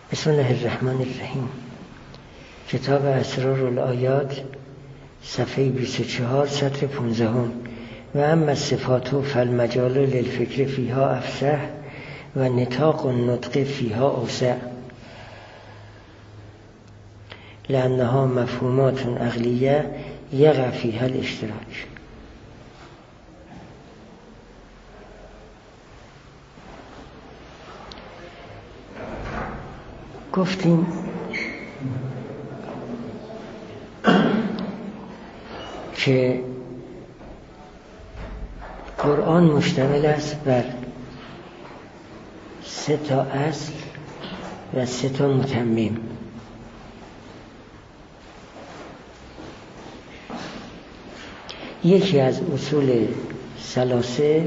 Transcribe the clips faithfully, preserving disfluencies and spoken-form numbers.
بسم الله الرحمن الرحیم. کتاب اسرار الآیات صفحه بیست و چهار سطر پانزدهم. و اما صفات فالمجال للفکر فیها افسح و نطاق النطق فیها اوسع لانها مفهومات عقلیه یقع فیها الاشتراک. گفتیم که قرآن مشتمل است بر سه تا اصل و سه تا متمم. یکی از اصول ثلاثه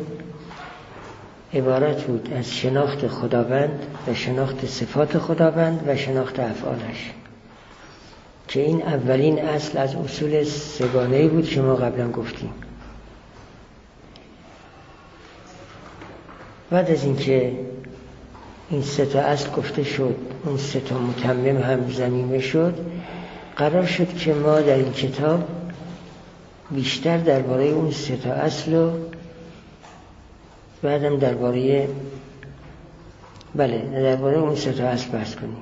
عبارت بود از شناخت خداوند و شناخت صفات خداوند و شناخت افعالش، که این اولین اصل از اصول سگانه‌ای بود که ما قبلا گفتیم. بعد از اینکه این سه تا اصل گفته شد، اون سه تا متمم هم ضمیمه شد، قرار شد که ما در این کتاب بیشتر درباره اون سه تا اصل و بعدم درباره بله درباره اون سه تا اصل بحث کنیم.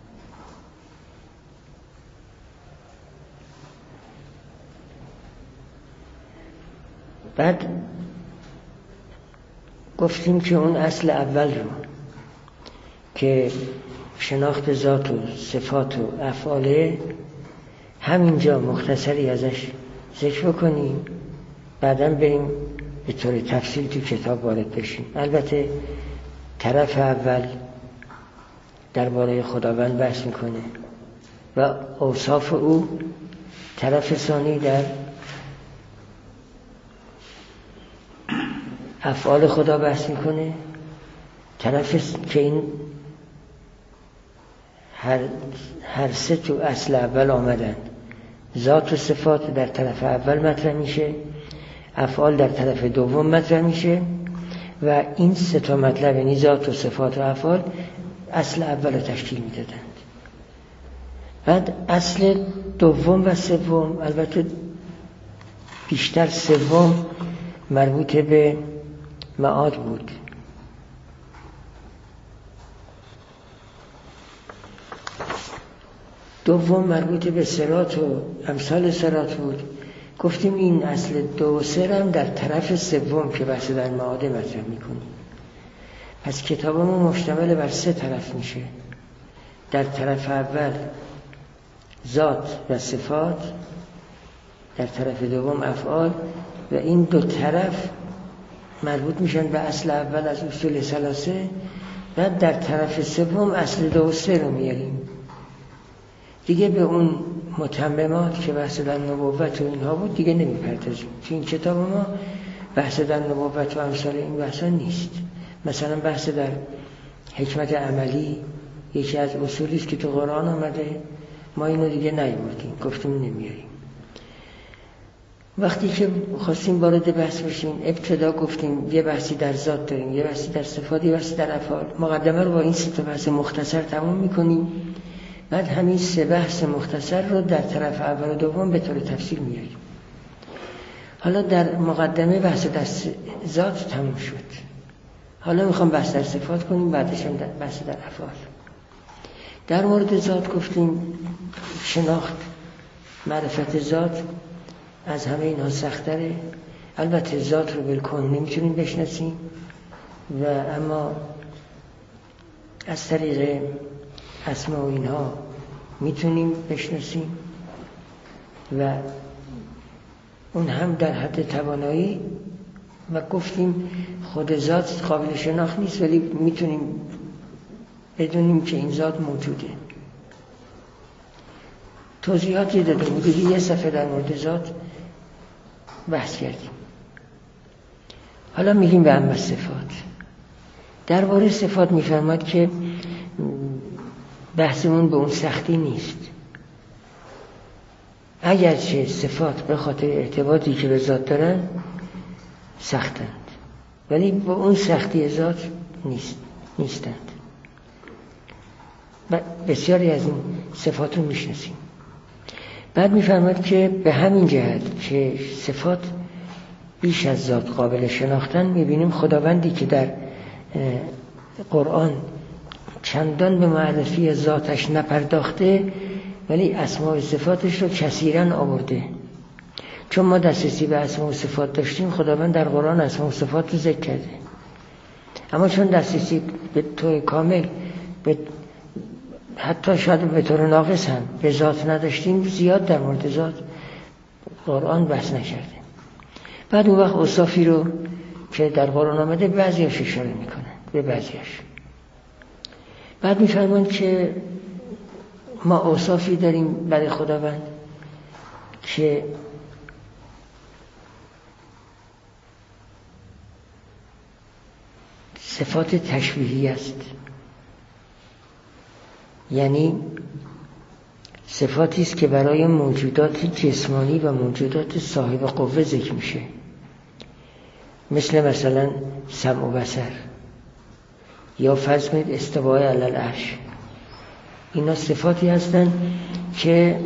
بعد گفتیم که اون اصل اول رو که شناخت ذات و صفات و افعاله همینجا مختصری ازش ذکر کنیم، بعداً بریم به طور تفصیل تو کتاب وارد بشیم. البته طرف اول درباره خداوند بحث میکنه و اوصاف او، طرف ثانی در افعال خدا بحث میکنه، طرف که این هر, هر سه تو اصل اول آمدن. ذات و صفات در طرف اول مطرح میشه، افعال در طرف دوم مطرح میشه و این سه تا مطلب، یعنی ذات و صفات و افعال، اصل اول رو تشکیل میدادند. بعد اصل دوم و سوم، البته بیشتر سوم مربوط به معاد بود، دوم مربوط به صراط و امثال صراط بود. گفتیم این اصل دو و سه هم در طرف سوم که بحث در معاد مطرح میکنیم. پس کتابمون مشتمل بر سه طرف میشه. در طرف اول ذات و صفات، در طرف دوم افعال، و این دو طرف مربوط میشن به اصل اول از اصول ثلاثه. بعد در طرف سوم اصل دو و سه رو میاریم دیگه. به اون متممات که بحث در نبوت و اینها بود دیگه نمیپردازیم. تو این کتاب ما بحث در نبوت و امثال این بحثا نیست. مثلا بحث در حکمت عملی یکی از اصولی است که تو قرآن آمده، ما اینو دیگه نیاوردیم، گفتیم نمیاریم. وقتی که خواستیم وارد بحث بشیم، ابتدا گفتیم یه بحثی در ذات داریم، یه بحثی در صفات، یه بحثی در افعال. مقدمه رو با این سه تا بحث مختصر تمام میکنیم. بعد همین سه بحث مختصر رو در طرف اول و دوم به طور تفصیل میاریم. حالا در مقدمه بحث در ذات تموم شد، حالا میخوام بحث در صفات کنیم، بعدش هم بحث در افعال. در مورد ذات گفتیم شناخت معرفت ذات از همه اینها سختره. البته ذات رو بالکل نمیتونیم بشناسیم، و اما از طریق اسما و اینها میتونیم بشناسیم، و اون هم در حد توانایی. و گفتیم خود ذات قابل شناخت نیست، ولی میتونیم بدونیم که این ذات موجوده. توضیحاتی داده بودیم، یه صفحه در مورد ذات بحث کردیم. حالا میگیم به اما صفات. درباره صفات میفرماد که بحثمون به اون سختی نیست، اگرچه صفات به خاطر ارتباطی که به ذات دارن سختند، ولی با اون سختی ذات نیست نیستند. و بسیاری از این صفات رو میشناسیم. بعد میفرماید که به همین جهت که صفات بیش از ذات قابل شناختن، میبینیم خداوندی که در قرآن چندان به معرفی ذاتش نپرداخته ولی اسماء و صفاتش رو کثیراً آورده. چون ما دسترسی به اسماء و صفات داشتیم، خداوند در قرآن اسماء و صفات رو ذکر کرده. اما چون دسترسی به طور کامل به حتی شاید به طور ناقص هم به ذات نداشتیم، زیاد در مورد ذات قرآن بحث نکرده. بعد اون وقت اوصافی رو که در قرآن آمده بعضیاش اشاره میکنن به بعضیاش. بعد میفرمان که ما اوصافی داریم برای خداوند که صفات تشبیهی است، یعنی صفاتی است که برای موجودات جسمانی و موجودات صاحب قوه ذکر میشه، مثل مثلا سمع و بصر یا فرض کنید استواء علی العرش. اینا صفاتی هستند که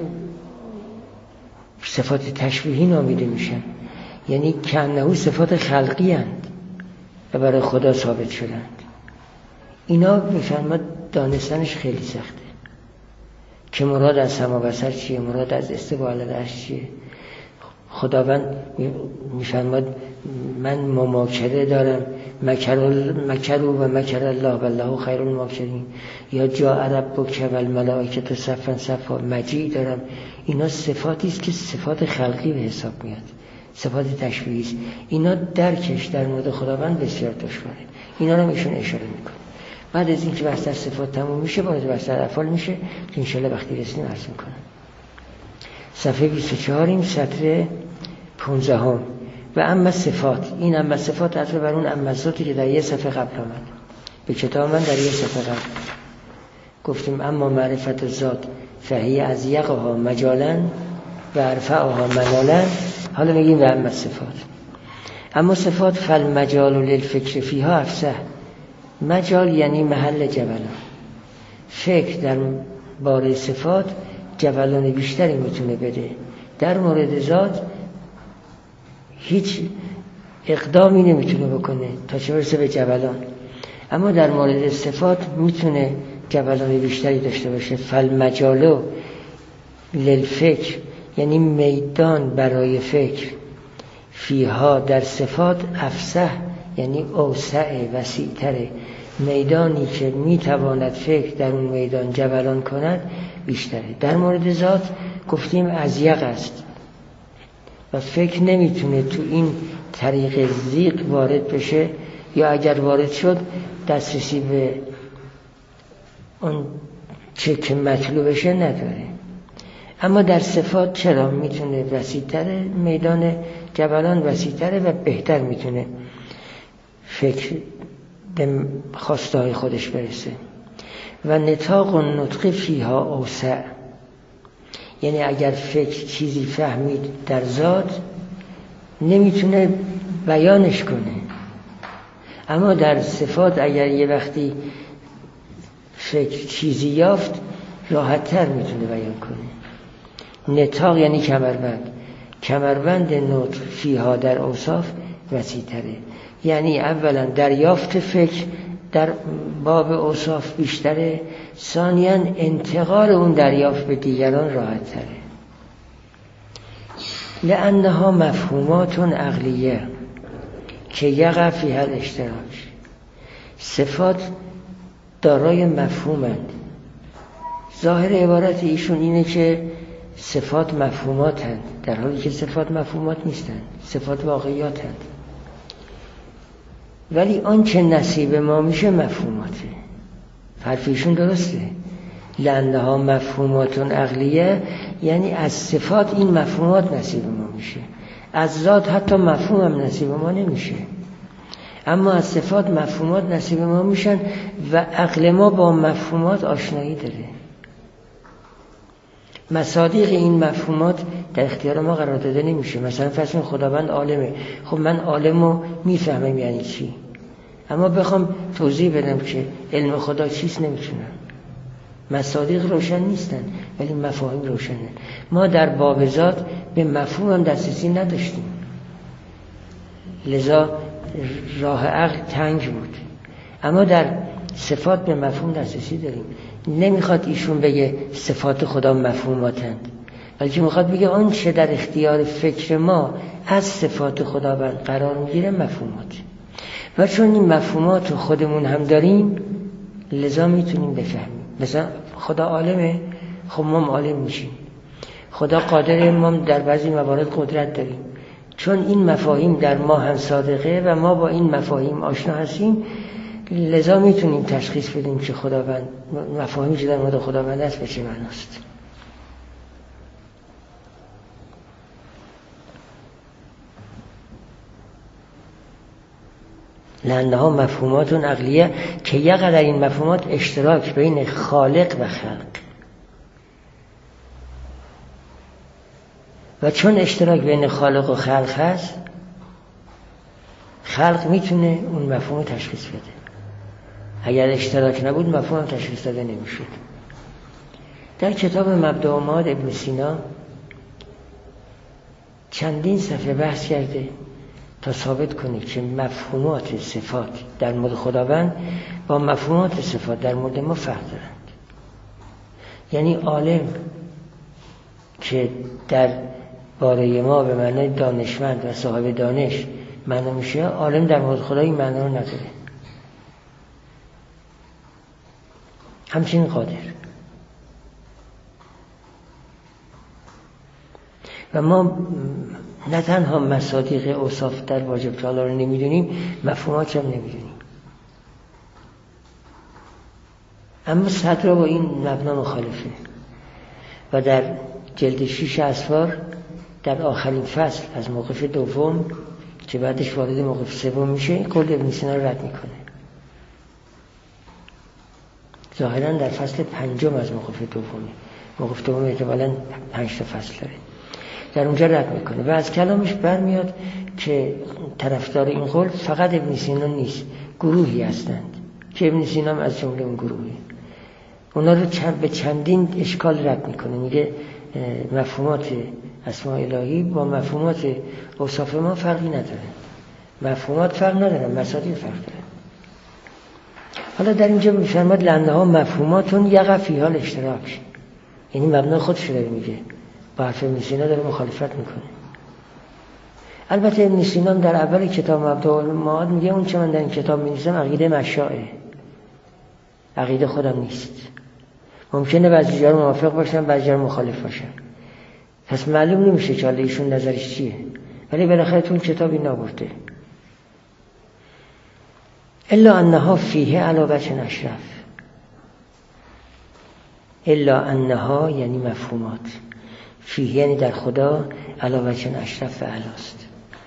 صفات تشبیهی نامیده میشن، یعنی کانه صفات خلقی اند و برای خدا ثابت شدند. اینا میفرماد دانستنش خیلی سخته که مراد از سمع و بصر چیه، مراد از استواء علی العرش چیه. خداوند میفرماد من مماکره دارم، مکروا و مکر الله والله خیر الماکرین، یا جاء ربک والملائکه صفا صفا، مجیع دارم. اینا صفاتی است که صفات خلقی به حساب میاد، صفات تشبیهی است. اینا درکش در مورد خداوند بسیار دشواره. اینا رو ایشون اشاره میکنه. بعد از اینکه بحث صفات تموم میشه، وارد بحث افعال میشه که انشالله وقتی رسیدیم عرض میکنم. صفحه بیست و چهار این سطر پانزده هم. و اما صفات، این اما صفات عطف بر اون اما ذاتی که در یه صفحه قبل آمد. به کتاب من در یه صفحه قبل گفتیم اما معرفت ذات فهی از یقها مجالا و ارفعها منالا. حالا میگیم و اما صفات. اما صفات فالمجال للفکر فیها افسح. مجال یعنی محل جبلان. فکر در باره صفات جبلان بیشتری میتونه بده. در مورد ذات هیچ اقدامی نمیتونه بکنه تا چه برسه به جبلان، اما در مورد صفات میتونه جبلان بیشتری داشته باشه. فالمجال للفکر یعنی میدان برای فکر، فیها در صفات افسح یعنی اوسع وسیع‌تره. میدانی که میتواند فکر در اون میدان جبلان کند بیشتره. در مورد ذات گفتیم ازیق است و فکر نمیتونه تو این طریق زیق وارد بشه، یا اگر وارد شد دسترسی به اون چه که مطلوبشه نداره. اما در صفات چرا میتونه وسیع‌تره، میدان جبلان وسیع‌تره و بهتر میتونه فکر به خواسته های خودش برسه. و نطاق و نطق فیها اوسع، یعنی اگر فکر چیزی فهمید در ذات نمیتونه بیانش کنه، اما در صفات اگر یه وقتی فکر چیزی یافت راحت‌تر میتونه بیان کنه. نطاق یعنی کمربند. کمربند نطق فیها در اوصاف وسیع‌تره، یعنی اولا دریافت فکر در باب اوصاف بیشتره، ثانیاً انتقال اون دریافت به دیگران راحت تره. لأنها مفهومات عقلیه که یقع فیها الاشتراک. صفات دارای مفهومند. ظاهر عبارت ایشون اینه که صفات مفهوماتند، در حالی که صفات مفهومات نیستند، صفات واقعیاتند. ولی آن چه نصیب ما میشه مفهوماته. حرفیشون درسته. لأنها مفهومات عقلیه یعنی از صفات این مفهومات نصیب ما میشه. از ذات حتی مفهوم هم نصیب ما نمیشه، اما از صفات مفهومات نصیب ما میشن و عقل ما با مفهومات آشنایی داره. مصادیق این مفهومات در اختیار ما قرار داده نمیشه. مثلا فرض کن خداوند عالمه، خب من عالمو میفهمم یعنی چی، اما بخوام توضیح بدم که علم خدا چیست نمیتونم. مصادیق روشن نیستن ولی مفاهیم روشنه. ما در باب ذات به مفهوم هم دسترسی نداشتیم، لذا راه عقل تنگ بود. اما در صفات به مفهوم دسترسی داریم. نمیخواد ایشون بگه صفات خدا مفهوماتند، بلکه میخواد بگه آن چه در اختیار فکر ما از صفات خداوند قرار میگیره مفهومات، و چون این مفهومات رو خودمون هم داریم لذا میتونیم بفهمیم. مثلا خدا عالمه، خب ما عالم میشیم. خدا قادره، ما در بعضی موارد قدرت داریم. چون این مفاهیم در ما هم صادقه و ما با این مفاهیم آشنا هستیم لذا میتونیم تشخیص بدیم که خداوند مفاهیمی که در مورد خداوند است به چه معناست. لأنها مفهومات عقلیه که یقدر این مفهومات اشتراک بین خالق و خلق، و چون اشتراک بین خالق و خلق هست خلق میتونه اون مفهوم تشخیص بده. اگر اشتراک نبود مفهوم تشخیص داده نمیشد. در کتاب مبدأ و معاد ابن سینا چندین صفحه بحث کرده تا ثابت کنه که مفهومات صفات در مورد خداوند با مفهومات صفات در مورد ما فرق دارند. یعنی عالم که در باره ما به معنای دانشمند و صاحب دانش معنا میشه، عالم در مورد خدا این معنا رو نداره. همچنین قادر. و ما نه تنها مصادیق اوصاف در واجب تعالی رو نمیدونیم، مفهومات هم نمیدونیم. اما صدر با این مبنا مخالفه و در جلد شیش اسفار در آخرین فصل از موقف دوم که بعدش وارد موقف سوم میشه قول ابن سینا رو رد میکنه. ظاهرا در فصل پنجم از موقف دومه. موقف دوم احتمالاً پنج تا فصل داره. در اونجا رد میکنه و از کلامش برمیاد که طرفدار این قول فقط ابن سینا نیست، گروهی هستند که ابن سینا هم از جمله اون گروهی. اونا رو چند به چندین اشکال رد میکنه. میگه مفهومات اسماء الهی با مفهومات اوصاف ما فرقی نداره. مفهومات فرق نداره، مصادیق فرق داره. حالا در اینجا میفرماد لأنها مفهوماتون یقع فیها الاشتراک، یعنی مبنا خودش داره میگه، با حرف ابن سینا داره مخالفت میکنه. البته ابن سینا در اول کتاب مبدأ و معاد میگه اون چه من در این کتاب می‌نویسم عقیده مشاعه، عقیده خودم نیست. ممکنه بعضی جا موافق باشن، بعضی جا مخالف باشن، پس معلوم نمیشه که حالا ایشون نظرش چیه، ولی بالاخره تو اون کتاب این آورده. الا انها فیه علی وجه اشرف. الا انها یعنی مفهومات، فیه یعنی در خدا، علی وجه اشرف و اعلاست.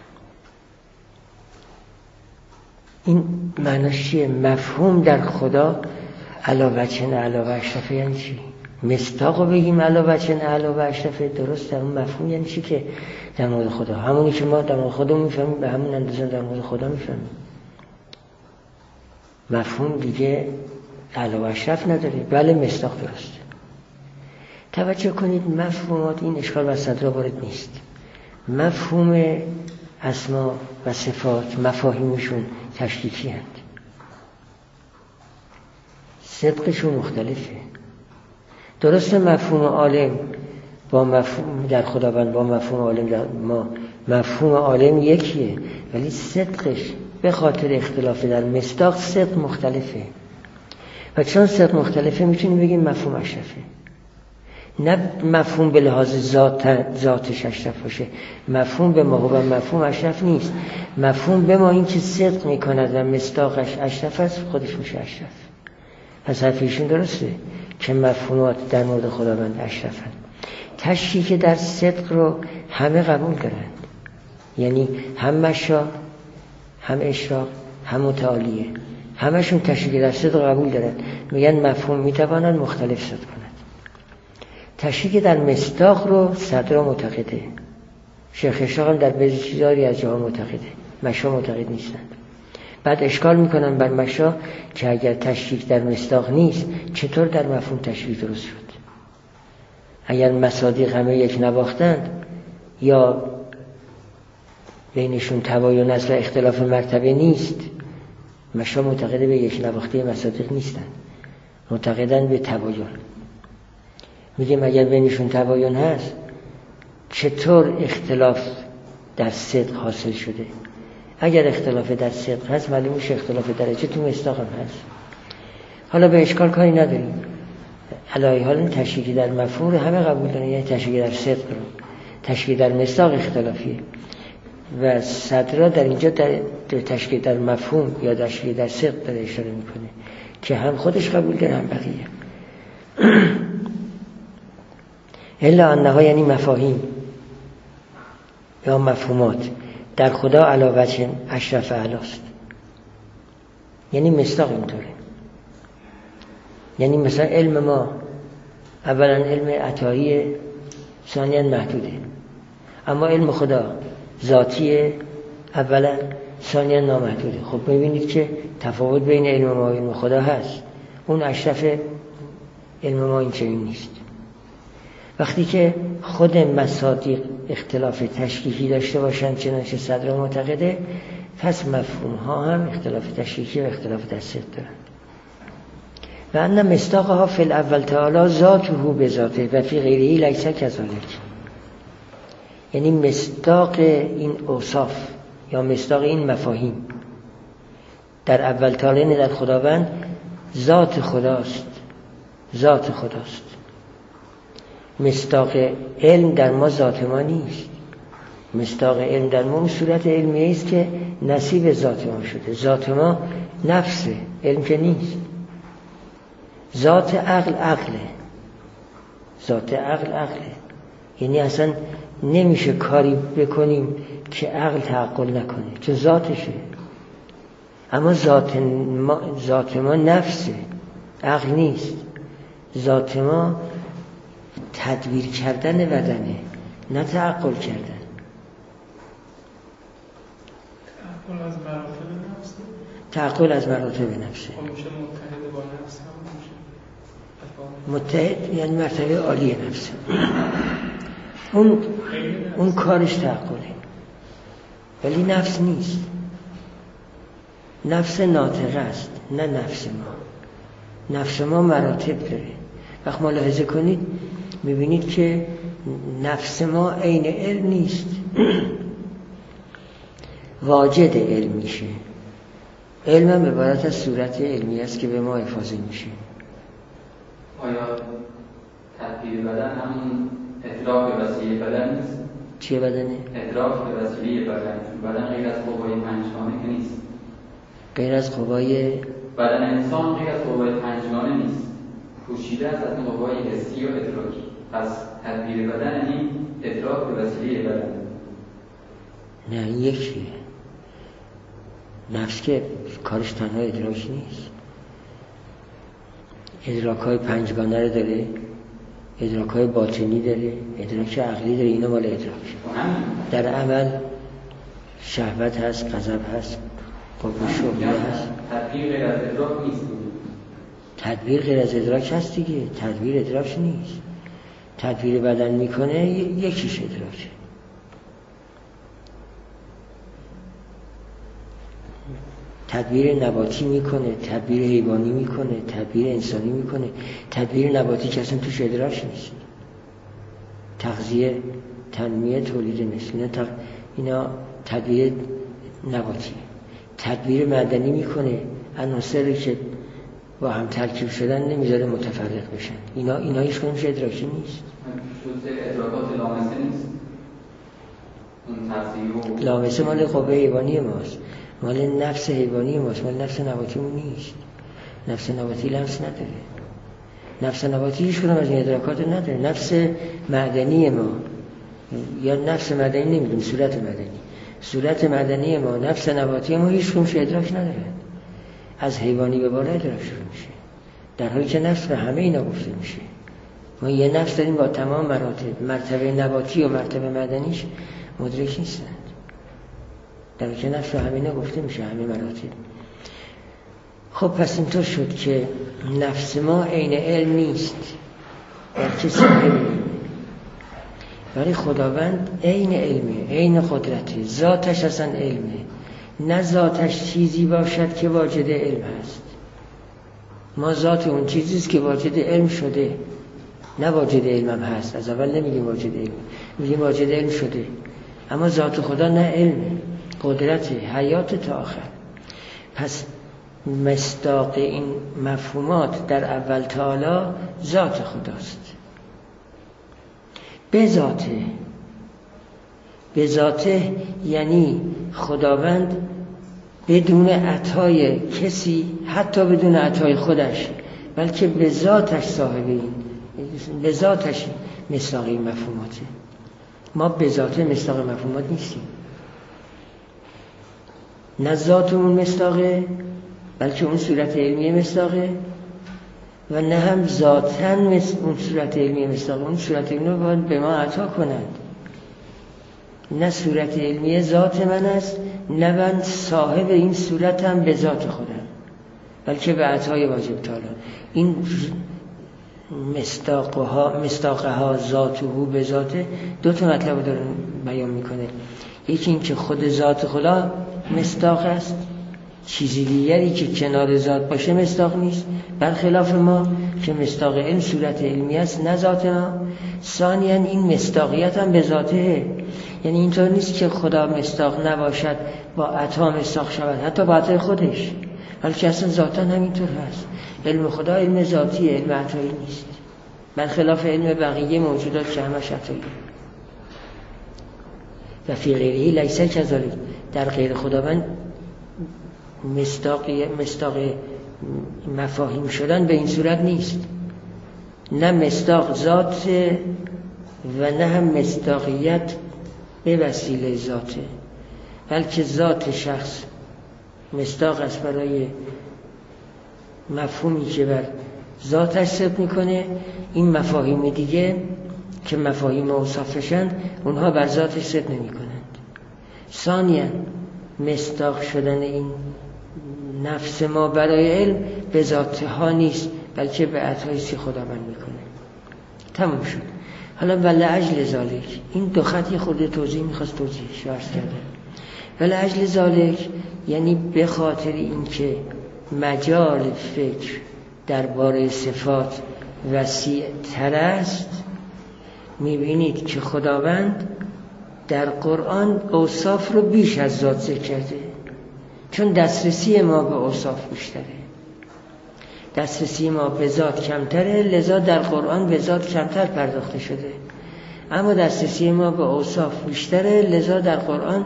این معناش چیه؟ مفهوم در خدا علی وجه علی و اشرف یعنی چی؟ مصداقو بگیم علی وجه علی و اشرف، درست در اون مفهوم یعنی چی که در مورد خدا، همونی که ما در مورد خدا میفهمیم به همون اندازه در مورد خدا میفهمیم. مفهوم دیگه علی و اشرف نداره، بله مصداق درسته. توجه کنید مفهومات، این اشکال و صدر وارد نیست. مفهوم اسما و صفات مفاهیمشون تشکیکی هست، صدقشون مختلفه. درسته مفهوم عالم با مفهوم در خداوند با مفهوم عالم در ما مفهوم عالم یکیه، ولی صدقش به خاطر اختلاف در مصداق صدق مختلفه، و چون صدق مختلفه میتونیم بگیم مفهوم اشرفه. نه مفهوم به لحاظ ذات ذاتش اشرف باشه، مفهوم به ما و مفهوم اشرف نیست. مفهوم به ما این که صدق میکند و مصداقش اشرف است، خودش میشه اشرف. پس حرفیشون درسته که مفهومات در مورد خداوند اشرفند. تشریک در صدق رو همه قبول دارند، یعنی هم مشا، هم اشراق، هم متعالیه، همشون تشریک در صدق قبول دارند. میگن مفهوم میتواند مختلف صدق کند. تشریک در مصداق رو صدر معتقده، شیخ اشراق هم در بعضی چیزایی از جاها معتقده، مشا معتقد نیستند. بعد اشکال میکنن بر مشا که اگر تشریک در مصداق نیست چطور در مفهوم تشریک درست شد؟ اگر مصادیق همه یک نواختند یا بینشون تباین است و اختلاف مرتبه نیست، مشا معتقده به یک نواخته مصادیق نیستن، معتقدن به تباین. میگیم اگر بینشون تباین هست چطور اختلاف در صدق حاصل شده؟ اگر اختلاف در صدق هست معلوم میشه اختلاف درجه تو مصداق هم هست. حالا به اشکال کاری نداریم، علایه حال تشریکی در مفهوم همه قبول دارن، یعنی تشریکی در صدق رو، تشریکی در مصداق اختلافیه و صدرا در اینجا در تشریکی در مفهوم یا تشریکی در صدق داره اشاره میکنه که هم خودش قبول داره هم بقیه. الا انها یعنی مفاهیم یا مفهومات در خدا علاوه اشرف اعلاست، یعنی مصداق اینطوره. یعنی مثلا علم ما اولا علم عطایی، ثانیا محدوده، اما علم خدا ذاتیه اولا، ثانیا نامحدوده. خب ببینید که تفاوت بین علم ما و علم خدا هست، اون اشرف علم ما این چنین نیست. وقتی که خود مصادیق اختلاف تشریحی داشته باشند چنانچه صدر معتقده، پس مفهوم ها هم اختلاف تشریحی و اختلاف دستت دارند. و ان مصداقها فی الاول تعالی ذاته به ذاته و فی غیره لیس کذالک. یعنی مصداق این اوصاف یا مصداق این مفاهیم در اول تعالی در خداوند ذات خداست، ذات خداست. مصداق علم در ما ذات ما نیست. مصداق علم در ما صورت علمیه است که نصیب ذات ما شده. ذات ما نفسه، علم که نیست. ذات عقل عقله، ذات عقل عقله، یعنی اصلا نمیشه کاری بکنیم که عقل تعقل نکنه چون ذاتشه. اما ذات ما, ذات ما نفسه، عقل نیست. ذات ما تدبیر کردن بدنه، نه تعقل کردن. تعقل از مراتب نفسه؟ تعقل از مراتب نفسه. خب میشه متحد با نفس هم میشه؟ متحد یعنی مرتبه عالی نفسه. اون اون کارش تعقله، ولی نفس نیست. نفس ناطقه است، نه نفس ما. نفس ما مراتب داره. وقت ملاحظه کنید میبینید که نفس ما عین علم نیست، واجد علم میشه. علم هم عبارت از صورت علمی است که به ما افاضه میشه. آیا تدبیر بدن همون ادراک به وسیله بدن نیست؟ چیه بدنه؟ ادراک به وسیله بدن. بدن غیر از قوای پنجگانه که نیست. غیر از قوای بدن انسان غیر از قوای پنجگانه نیست، پوشیده است از قوای حسی و ادراکی. پس تدبیر بدن این ادراک به وسیله بدن. نه این یکیه. نفس که کارش تنها ادراک نیست، ادراک های پنجگانه رو داره، ادراک های باطنی داره، ادراک عقلی داره. اینا مال ادراک. در عمل شهوت هست، غضب هست، قرب شهوه هست. تدبیر غیر از ادراک نیست. تدبیر غیر از ادراک هست دیگه. تدبیر ادراک نیست. تدبیر بدن میکنه یکیش ادراکه. تدبیر نباتی میکنه، تدبیر حیوانی میکنه، تدبیر انسانی میکنه. تدبیر نباتی که اصلا توش ادراک نیست. تغذیه، تنمیه، تولید مثل اینا, تق... اینا تدبیر نباتی. تدبیر معدنی میکنه، عناصری که با هم ترکیب شدن نمیذاره متفرق بشن. اینا اینا هیچ کدومش ادراکی نیست. جزء ادراکات لامسه نیست. اون تغذیه و لامسه مال قوه حیوانی ماست، مال نفس حیوانی ماست، مال نفس نباتیمون نیست. نفس نباتی لمس نداره. نفس نباتی هیچ کدوم از این ادراکات نداره. نفس معدنی ما یا نفس مدنی نمیدونم، صورت مدنی، صورت مدنی ما، نفس نباتی ما هیچ کدومش ادراک نداره. از حیوانی به بالا ادراک شروع میشه، در حالی که نفس به همه اینا گفته میشه. ما یه نفس داریم با تمام مراتب، مرتبه نباتی و مرتبه مدنیش مدرک نیستند، در حالی که نفس به همه اینا گفته میشه، همه مراتب. خب پس اینطور شد که نفس ما عین علم نیست، بلکه صاحب علمه. برای خداوند عین علمه، عین قدرته، ذاتش اصلا علمه، نه ذاتش چیزی باشد که واجد علم هست. ما ذات اون چیزیست که واجد علم شده، نه واجد علم هم هست. از اول نمیگیم واجد علم، میگیم واجد علم شده. اما ذات خدا نه علمه، قدرته، حیات تا آخر. پس مصداق این مفهومات در اول تعالی ذات خداست. به ذاته، به ذاته یعنی خداوند بدون عطای کسی، حتی بدون عطای خودش، بلکه به ذاتش صاحب این، به ذاتش مصداق این مفهوماته. ما به ذاته مصداق مفهومات نیستیم، نه ذاتمون مصداقه، بلکه اون صورت علمی مصداقه، و نه هم ذاتاً اون صورت علمی مصداقه. اون صورت علمی رو باید به ما عطا کنند. نه صورت علمی ذات من است، نه من صاحب این صورت هم به ذات خودم، بلکه به عطای واجب تعالی. این مصداقها مصداقها ذاته به ذاته دو تا مطلب داره بیان میکنه. یکی این که خود ذات خدا مصداق است، چیزی دیگری که کنار ذات باشه مصداق نیست، برخلاف ما که مصداق این صورت علمی است، نه ذات ما. ثانیاً این مصداقیت هم به ذاته، یعنی اینطور نیست که خدا مصداق نباشد با عطا مصداق شود، حتی با عطای خودش، بلکه اصلا ذاتاً همینطور هست. علم خدا علم ذاتی، علم عطایی نیست، برخلاف علم بقیه موجودات که همش عطایی. و فی غیره لیس کذالک، در غیر خداوند مصداق مصداق مفاهیم شدن به این صورت نیست. نه مصداق ذات و نه هم مصداقیت به وسیله ذاته، بلکه ذات شخص مصداق است برای مفهومی که بر ذاتش صدق میکنه. این مفاهیم دیگه که مفاهیم اوصافشن، اونها بر ذاتش صدق نمی کنند. ثانیاً مصداق شدن این نفس ما برای علم به ذاتها نیست، بلکه به عطای سی خداوند میکنه. تمام شد. حالا ولعجل ذالک، این دو خط یه خورده توضیح میخواست توضیحش عرض کردم. ولعجل ذالک یعنی به خاطر اینکه مجال فکر درباره صفات وسیع تر است، میبینید که خداوند در قرآن اوصاف رو بیش از ذات ذکر کرده، چون دسترسی ما به اوصاف بیشتره، دسترسی ما به ذات کمتره، لذا در قرآن به ذات کمتر پرداخته شده. اما دسترسی ما به اوصاف بیشتره، لذا در قرآن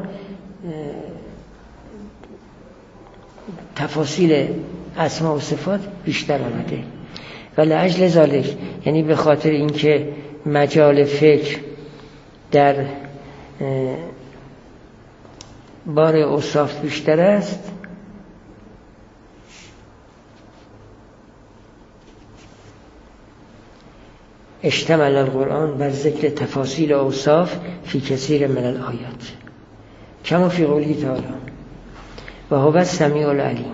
تفاصیل اسما و صفات بیشتر آمده. ولی اجل ذالک یعنی به خاطر اینکه مجال فکر در بار اوصاف بیشتر است، اشتمل القرآن بر ذکر تفاصیل اوصاف فی کثیر من الآیات کما فی قوله تعالی و هو السمیع العلیم.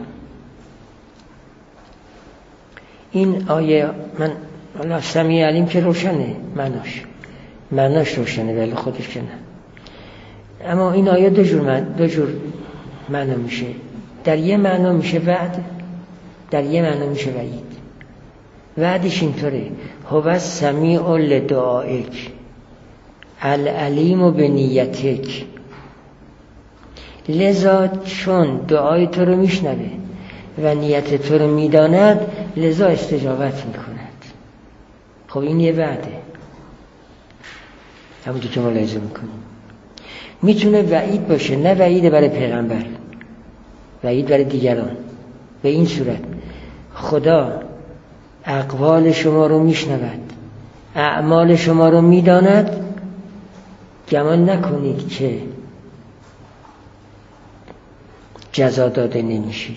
این آیه من الله سمیع علیم که روشنه، معناش معناش روشنه، ولی خودش که نه. اما این آیه دو جور من دو جور معنا میشه. در یه معنا میشه وعد، در یه معنا میشه وعید. وعدش اینطوره: هو السمیع لدعائک العلیم بنیتک. لذا چون دعای تو رو میشنوه و نیت تو رو میداند، لذا استجابت میکند. خب این یه وعده، همونطور که ما لازم میکنیم. میتونه وعید باشه، نه وعید برای پیغمبر، وعید برای دیگران. به این صورت خدا اقوال شما رو میشنود، اعمال شما رو میداند، گمان نکنید که جزا داده نمیشید.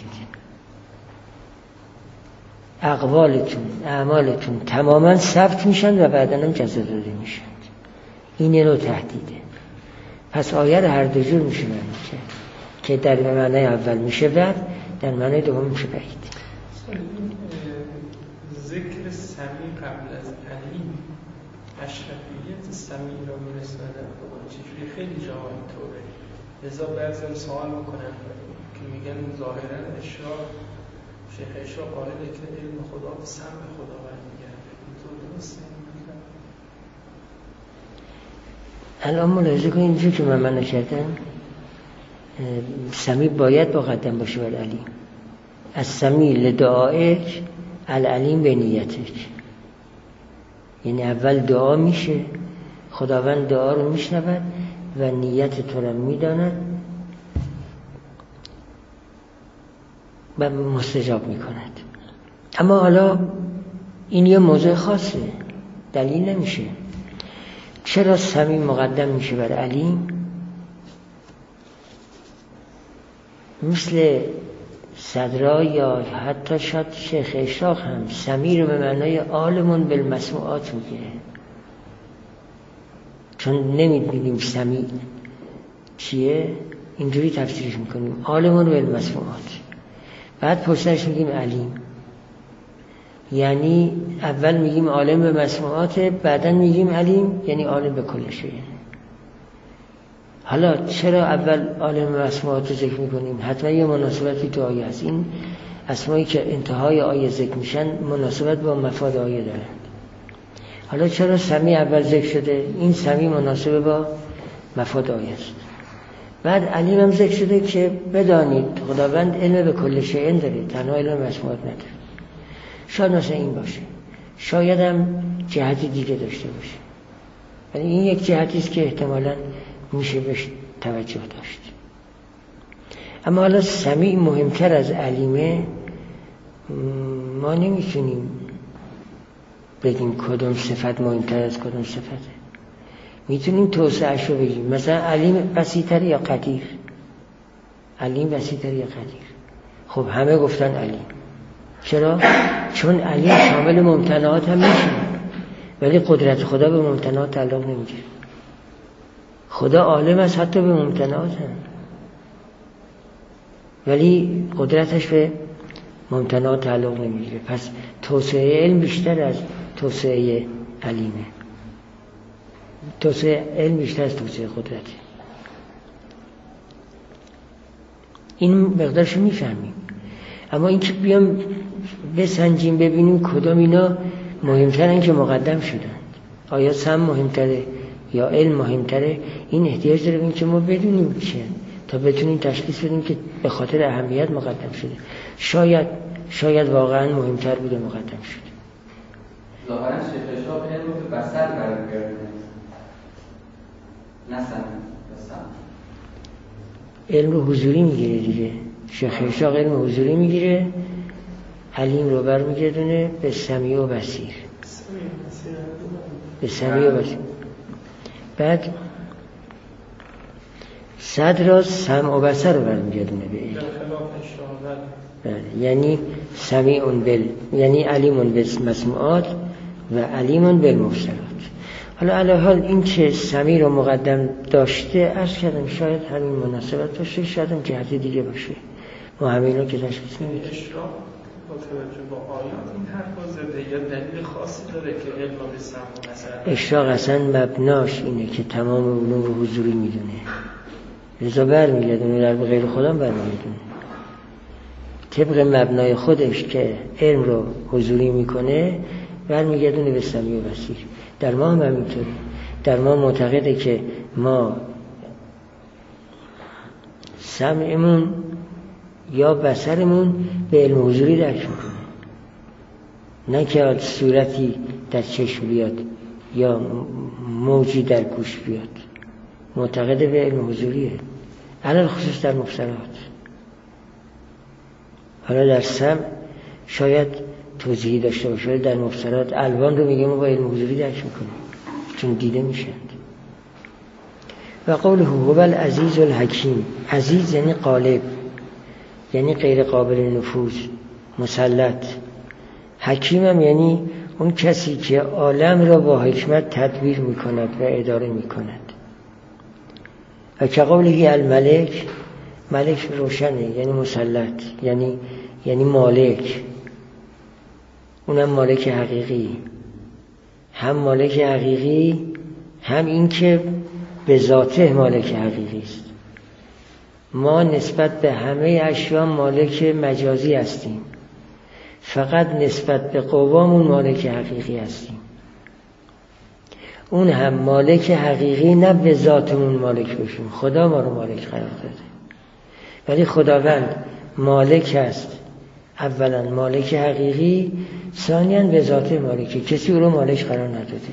اقوالتون، اعمالتون تماما ثبت میشن و بعداً هم جزا داده میشن. این نوع تهدیده. پس آیه رو هر دو جور میشه معنی کرد، که در معنی اول میشه وعد، در معنی دوم میشه وعید. ذکر سمی قبل از علیم اشرفیت سمی را میرساندن چجوری خیلی جاها اینطوره. لذا بعضی هم سوال میکنن که میگن ظاهرا اشراق شیخ اشراق قائله که علم خدا به سم خدا برمیگرده. اینطور درسته؟ الان ملاحظه کنید اینجور که من من نکردم سمی باید مقدم باشه بر علیم. از سمی لدعائک العلیم به نیتک، یعنی اول دعا میشه، خداوند دعا رو میشنود و نیت تو رو میداند و مستجاب میکند. اما حالا این یه موضوع خاصه، دلیل نمیشه. چرا سمی مقدم میشه بر علیم؟ مثل صدرا یا حتی شاید شیخ اشراق هم سمی رو به معنای عالمون بالمسموعات میگیره، چون نمیدونیم سمی چیه اینجوری تفسیرش میکنیم عالمون بالمسموعات، بعد پشتش میگیم علیم. یعنی اول میگیم عالم به مسموعات، بعدن میگیم علیم، یعنی عالم به کل شیء. حالا چرا اول عالم به مسموعات رو ذکر میکنیم؟ حتما یه مناسبتی تو آیه هست. این اسمایی که انتهای آیه ذکر میشن مناسبت با مفاد آیه دارند. حالا چرا سمی اول ذکر شده؟ این سمی مناسب با مفاد آیه است. بعد علیم هم ذکر شده که بدانید خداوند علم به کل شیء داره، تنها علم به مسموعات نداره. شاید مثلا این باشه، شاید هم جهتی دیگه داشته باشه، ولی این یک جهتی است که احتمالاً میشه بهش توجه داشت. اما حالا سمیع مهمتر از علیمه، ما نمیتونیم بگیم کدوم صفت مهمتر از کدوم صفته. میتونیم توسعه‌اش رو بگیم، مثلا علیم وسیع‌تر یا قدیر؟ علیم وسیع‌تر یا قدیر؟ خب همه گفتن علیم. چرا؟ چون علیم شامل ممتنعات هم میشه، ولی قدرت خدا به ممتنعات تعلق نمیگیره. خدا عالم است حتی به ممتنعات هم، ولی قدرتش به ممتنعات تعلق نمیگیره. پس توسعه علم بیشتر از توسعه علیمه، توسعه علم بیشتر از توسعه قدرته. این مقدارشو میفهمیم. اما این که بیام بسنجیم ببینیم کدام اینا مهمترن که مقدم شدند، آیا سم مهمتره یا علم مهمتره، این احتیاج داره این که ما بدونیم چه تا بتونیم تشخیص بدیم که به خاطر اهمیت مقدم شده. شاید شاید واقعا مهمتر بوده مقدم شده. ظاهرا شیخ اشراق علم رو به بصر برمیگردونه، نه سم. علم رو حضوری میگیره دیگه. شیخ اشراق علم حضوری میگیره، علیم رو برمیگردونه به سمیع و بصیر، به سمیع و بصیر. بعد صدر را سمع و بصر رو برمیگردونه به علم. یعنی سمیع بال، یعنی علیم بالمسموعات و علیم بالمبصرات. حالا علی حال این که سمیع رو مقدم داشته عرض کردم شاید همین مناسبت باشه، شاید هم جهت دیگه باشه، ما همین رو که تشخیص نمیدیم. اشراق با توجه با آیات این حرفا زده یا دلیل خاصی داره که علم به سمع و بصر؟ اشراق اصلا مبناش اینه که تمام علوم رو حضوری میدونه، لذا برمیگردونه در به غیر خودم برمیگردونه طبق مبنای خودش که علم رو حضوری میکنه، برمیگردونه به سمیع و بصیر. در ما هم همینطوره. در ما معتقده که ما سمعمون یا بصرمون به علم حضوری درک میکنه، نه که صورتی در چشم بیاد یا موجی در گوش بیاد. معتقده به علم حضوریه، علل خصوص در مبصرات. حالا در سمع شاید توضیحی داشته باشه، در مبصرات الوان رو میگه ما با علم حضوری درک میکنیم چون دیده میشند. و قوله هو العزیز الحکیم، عزیز یعنی غالب، یعنی غیر قابل نفوذ، مسلط. حکیم هم یعنی اون کسی که عالم را با حکمت تدبیر میکند و اداره میکند. و که قوله الملک، ملک روشنه یعنی مسلط، یعنی یعنی مالک، اونم مالک حقیقی، هم مالک حقیقی هم این که به ذاته مالک حقیقی است. ما نسبت به همه اشیا مالک مجازی هستیم، فقط نسبت به قوامون مالک حقیقی هستیم. اون هم مالک حقیقی، نه به ذاتمون مالک بشیم، خدا ما رو مالک قرار داده. ولی خداوند مالک است، اولا مالک حقیقی، ثانیاً به ذات مالکی، کسی او رو مالک قرار نداده.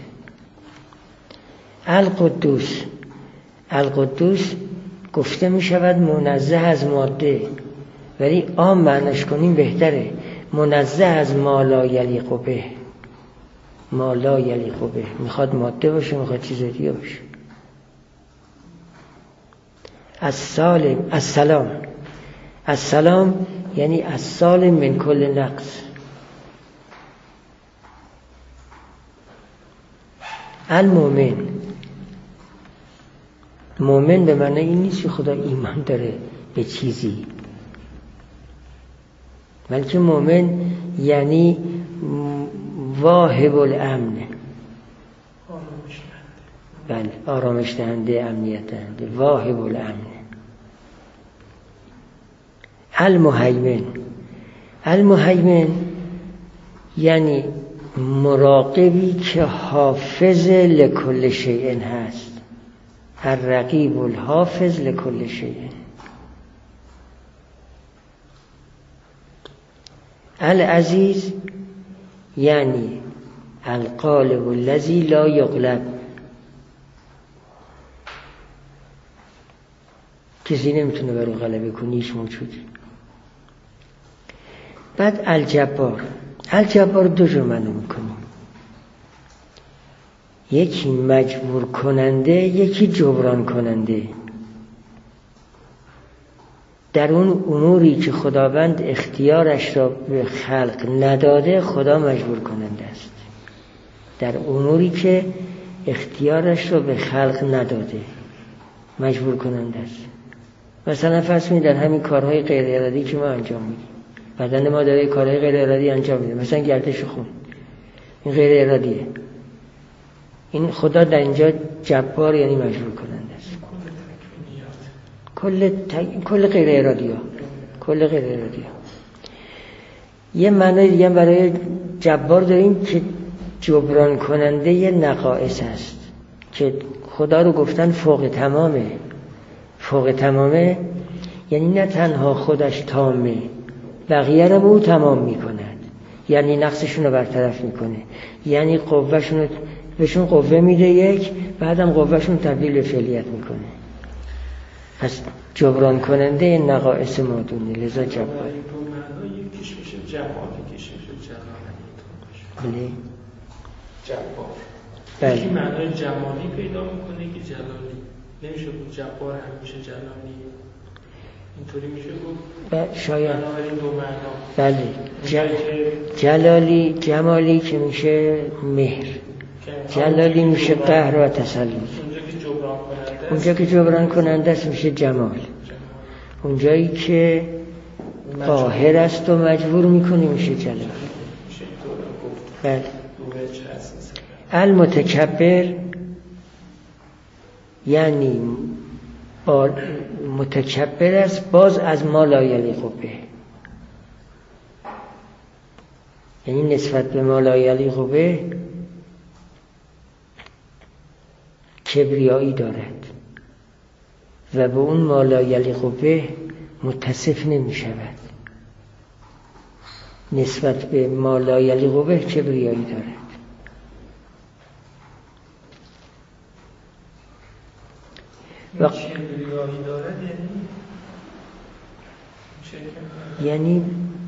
القدوس، القدوس گفته می شود منزه از ماده، ولی عام معنیش کنیم بهتره، منزه از ما لا یلیق به. ما لا یلیق به میخواد ماده باشه، میخواد چیز دیگه باشه. السالم، السلام، السلام یعنی السالم من کل نقص. المؤمن، مؤمن به معنی این نیست که خدا ایمان داره به چیزی، بلکه مؤمن یعنی واهب الامن، بله آرامش دهنده، امنیت دهنده، واهب الامن. المهیمن، المهیمن یعنی مراقبی که حافظ لکل شیء هست، الرقیب الحافظ لکل شیء. العزیز یعنی الغالب الذی لا یغلب، کسی نمیتونه بر او غلبه کنه، هیچ موجودی. بعد الجبار، الجبار دو جور معنی میکنیم، یکی مجبور کننده، یکی جبران کننده. در اون اموری که خداوند اختیارش را به خلق نداده، خدا مجبور کننده است. در اموری که اختیارش را به خلق نداده مجبور کننده است. مثلا فرض کنید در همین کارهای غیر ارادی که ما انجام میدیم، بدن ما داره کارهای غیر ارادی انجام میده، مثلا گردش خون، این غیر ارادیه. این خدا در اینجا جبار یعنی مجبور کننده است. کل ت... کل غیر ارادی ها، کل غیر ارادی ها. یه معنی دیگه برای جبار داریم که جبران کننده یه نقائص است، که خدا رو گفتن فوق تمامه. فوق تمامه یعنی نه تنها خودش تامه، بقیه رو او تمام میکند، یعنی نقصشون رو برطرف میکنه، یعنی قوهشون رو بهشون قوه میده یک، بعدم قوهشون تبدیل به فعلیت میکنه. پس جبران کننده نقائص مادونه، لذا جبار. یکیش میشه جمال، یکیش میشه جلال. بله جبار بله. یکی معنای جمالی پیدا میکنه که جلالی. نمیشه بود جبار همیشه جلالی، اینطوری میشه بود شاید بنابراین دو معنا. بله جل... جلالی جمالی که میشه مهر، جلالی میشه قهر و تسلط. اونجا که جبران کننده است میشه جمال. اونجایی که قاهر است و مجبور میکنه میشه جلال. بله. المتکبر یعنی متکبر است باز از ما لا یلیق به، یعنی نسبت به ما لا یلیق به کبریایی دارد و به اون ما لا یلیق به متصف نمی شود. نسبت به ما لا یلیق به کبریایی دارد. و کبریایی دارد یعنی یعنی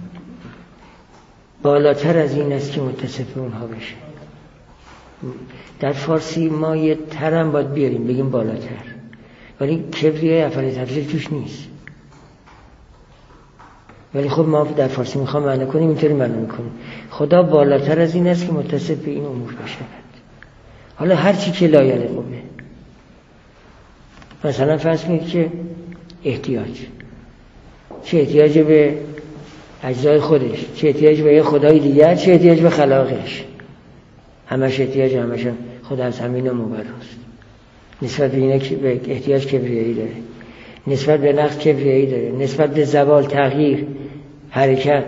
بالاتر از این است که متصف اونها بشه. در فارسی ما یه ترم باید بیاریم بگیم بالاتر، ولی کبریای افعال تفضیل توش نیست. ولی خب ما در فارسی میخوام معنی کنیم اینطوری معنی میکنیم، خدا بالاتر از این است که متصف به این امور بشود. حالا هر چی که لا یلیق به، مثلا فرض کنید که احتیاج، چه احتیاج به اجزای خودش، چه احتیاج به یه خدای دیگر، چه احتیاج به خلاقش. همش احتیاج همش خود از همین مبراست. نسبت به اینه که به احتیاج کبریایی داره، نسبت به نقص کبریایی داره، نسبت به زوال، تغییر، حرکت،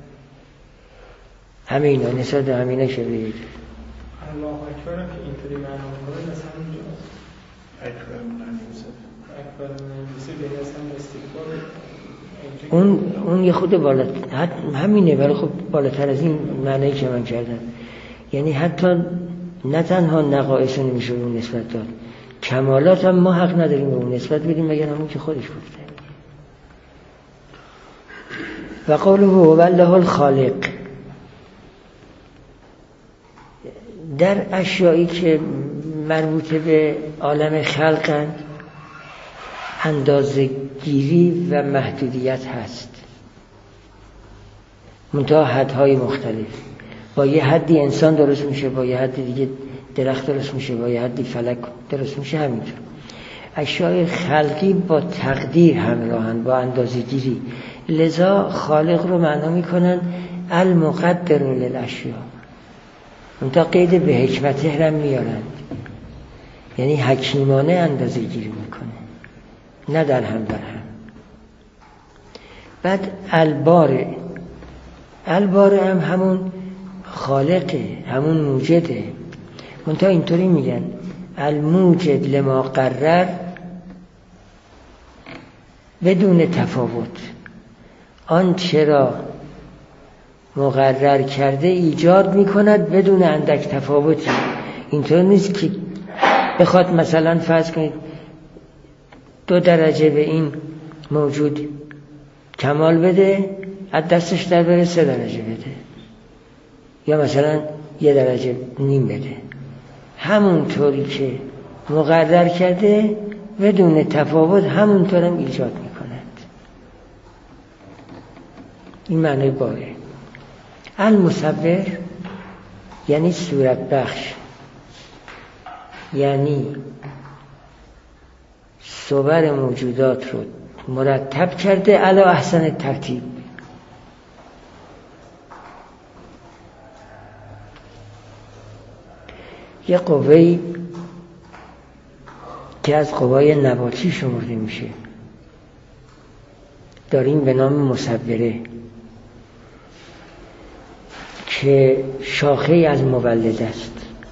همه اینا نسبت به همینه کبریایی داره. الله اکبر که اینطوری معنا می‌کنه مثلا اونجاست. اکبر منیسه اکبر منیسه به اصلا استکبار اون اون یه خود بالا همینه، ولی خب بالاتر از این معنی که من کردم. یعنی حتی نه تنها نقایص نمیشه به اون نسبت داد، کمالات هم ما حق نداریم به اون نسبت بدیم مگر همون که خودش گفته. و قوله هو الله الخالق، در اشیایی که مربوط به عالم خلقند اندازه گیری و محدودیت هست، منتها حدهای مختلف. با یه حدی انسان درست میشه، با یه حدی دیگه درخت درست میشه، با یه حدی فلک درست میشه. همینطور اشیاء خلقی با تقدیر همراهن، با اندازه گیری. لذا خالق رو معنا میکنن المقدر للاشیاء، منتها قید به حکمته هم میارند، یعنی حکیمانه اندازه گیری میکنه، نه در هم در هم. بعد الباره، الباره هم همون خالقه، همون موجده، منتها اینطوری میگن الموجد لما قرر بدون تفاوت، آن چرا مقرر کرده ایجاد میکند بدون اندک تفاوتی. اینطور نیست که بخواد مثلا فرض کنید دو درجه به این موجود کمال بده، از دستش در بره سه درجه بده، یا مثلا یه درجه نیم بده. همونطوری که مقرر کرده بدون تفاوت همونطور هم ایجاد میکند. این معنی باره. المصور یعنی صورت بخش، یعنی صور موجودات رو مرتب کرده علی احسن ترتیب. یه قوه‌ای که از قوای نباتی شمرده میشه داریم به نام مصوره، که شاخه از مولد است.